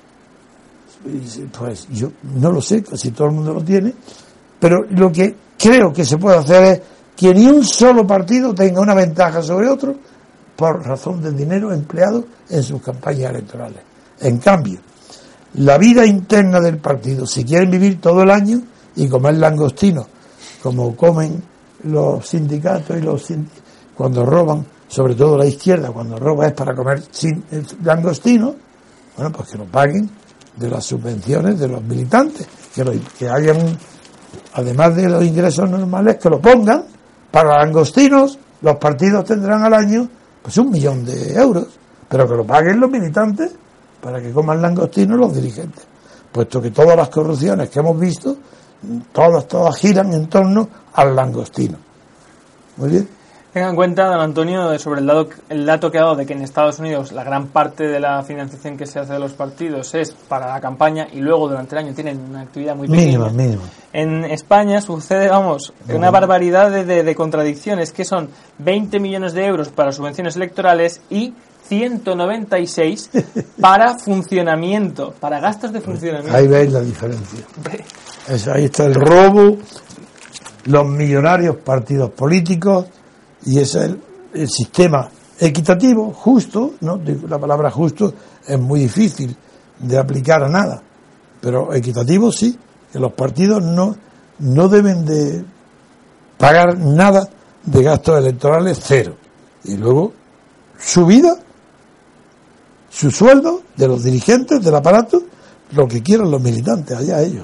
[SPEAKER 4] Pues yo no lo sé, si todo el mundo lo tiene, pero lo que creo que se puede hacer es que ni un solo partido tenga una ventaja sobre otro por razón del dinero empleado en sus campañas electorales. En cambio, la vida interna del partido, si quieren vivir todo el año y comer langostinos, como comen los sindicatos y los sind- cuando roban, sobre todo la izquierda, cuando roba es para comer sin, eh, langostinos, bueno, pues que lo paguen de las subvenciones de los militantes, que, lo, que hayan, además de los ingresos normales, que lo pongan para langostinos. Los partidos tendrán al año pues un millón de euros, pero que lo paguen los militantes para que coman langostinos los dirigentes, puesto que todas las corrupciones que hemos visto, todas, todas giran en torno al langostino. Muy bien.
[SPEAKER 5] Tenga en cuenta, don Antonio, sobre el dato, el dato que ha dado de que en Estados Unidos la gran parte de la financiación que se hace de los partidos es para la campaña y luego durante el año tienen una actividad muy pequeña.
[SPEAKER 4] Mínima, mínima.
[SPEAKER 5] En España sucede, vamos, una barbaridad de, de, de contradicciones, que son veinte millones de euros para subvenciones electorales y ciento noventa y seis para funcionamiento, para gastos de funcionamiento.
[SPEAKER 4] Ahí veis la diferencia. Es, ahí está el robo, los millonarios partidos políticos, y ese es el, el sistema equitativo, justo, ¿no? La palabra justo es muy difícil de aplicar a nada, pero equitativo sí, que los partidos no, no deben de pagar nada de gastos electorales, cero. Y luego su vida, su sueldo de los dirigentes del aparato, lo que quieran los militantes, allá ellos.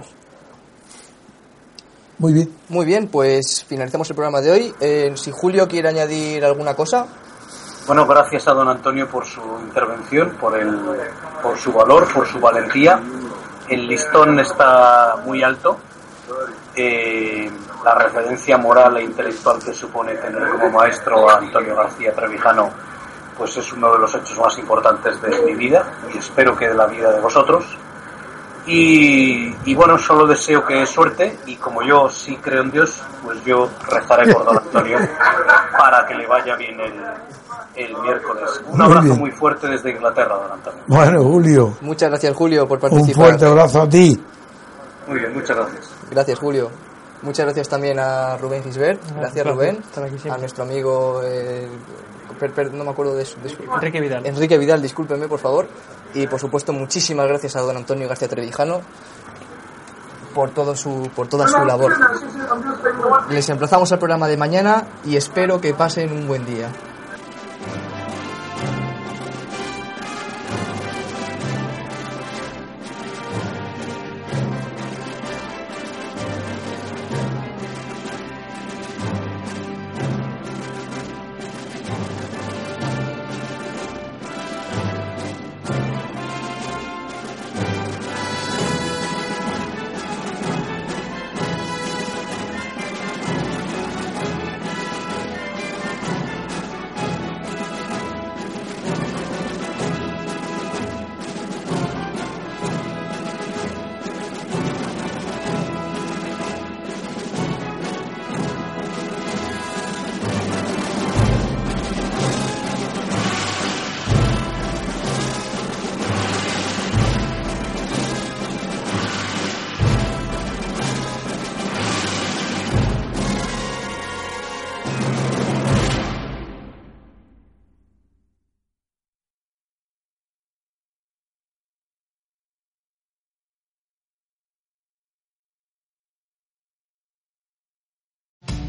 [SPEAKER 4] Muy bien.
[SPEAKER 2] Muy bien, pues finalizamos el programa de hoy. Eh, si Julio quiere añadir alguna cosa.
[SPEAKER 6] Bueno, gracias a don Antonio por su intervención, por el, por su valor, por su valentía. El listón está muy alto. Eh, la referencia moral e intelectual que supone tener como maestro a Antonio García Trevijano, pues es uno de los hechos más importantes de mi vida y espero que de la vida de vosotros. Y, y bueno, solo deseo que suerte, y como yo sí creo en Dios, pues yo rezaré por don Antonio para que le vaya bien el, el miércoles. Un
[SPEAKER 4] Muy
[SPEAKER 6] abrazo
[SPEAKER 4] bien.
[SPEAKER 6] muy fuerte desde Inglaterra, don Antonio.
[SPEAKER 4] Bueno, Julio,
[SPEAKER 2] Muchas gracias, Julio, por
[SPEAKER 4] un
[SPEAKER 2] participar.
[SPEAKER 4] fuerte abrazo a ti.
[SPEAKER 6] Muy bien, muchas gracias.
[SPEAKER 2] Gracias, Julio. Muchas gracias también a Rubén Gisbert. Gracias,
[SPEAKER 5] Gracias,
[SPEAKER 2] Rubén.
[SPEAKER 5] estar aquí siempre.
[SPEAKER 2] A nuestro amigo, eh, per- per- no me acuerdo de su, de su-
[SPEAKER 5] Enrique Vidal.
[SPEAKER 2] Enrique Vidal, discúlpeme, por favor. Y por supuesto, muchísimas gracias a don Antonio García Trevijano por todo su por toda su labor. Les emplazamos al programa de mañana y espero que pasen un buen día.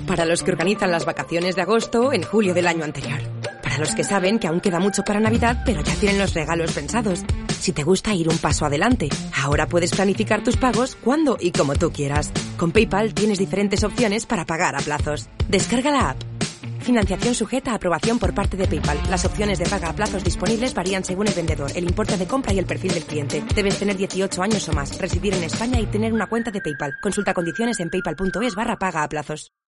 [SPEAKER 1] Para los que organizan las vacaciones de agosto en julio del año anterior. Para los que saben que aún queda mucho para Navidad, pero ya tienen los regalos pensados. Si te gusta ir un paso adelante, ahora puedes planificar tus pagos cuando y como tú quieras. Con PayPal tienes diferentes opciones para pagar a plazos. Descarga la app. Financiación sujeta a aprobación por parte de PayPal. Las opciones de paga a plazos disponibles varían según el vendedor, el importe de compra y el perfil del cliente. Debes tener dieciocho años o más, residir en España y tener una cuenta de PayPal. Consulta condiciones en paypal punto es barra paga a plazos.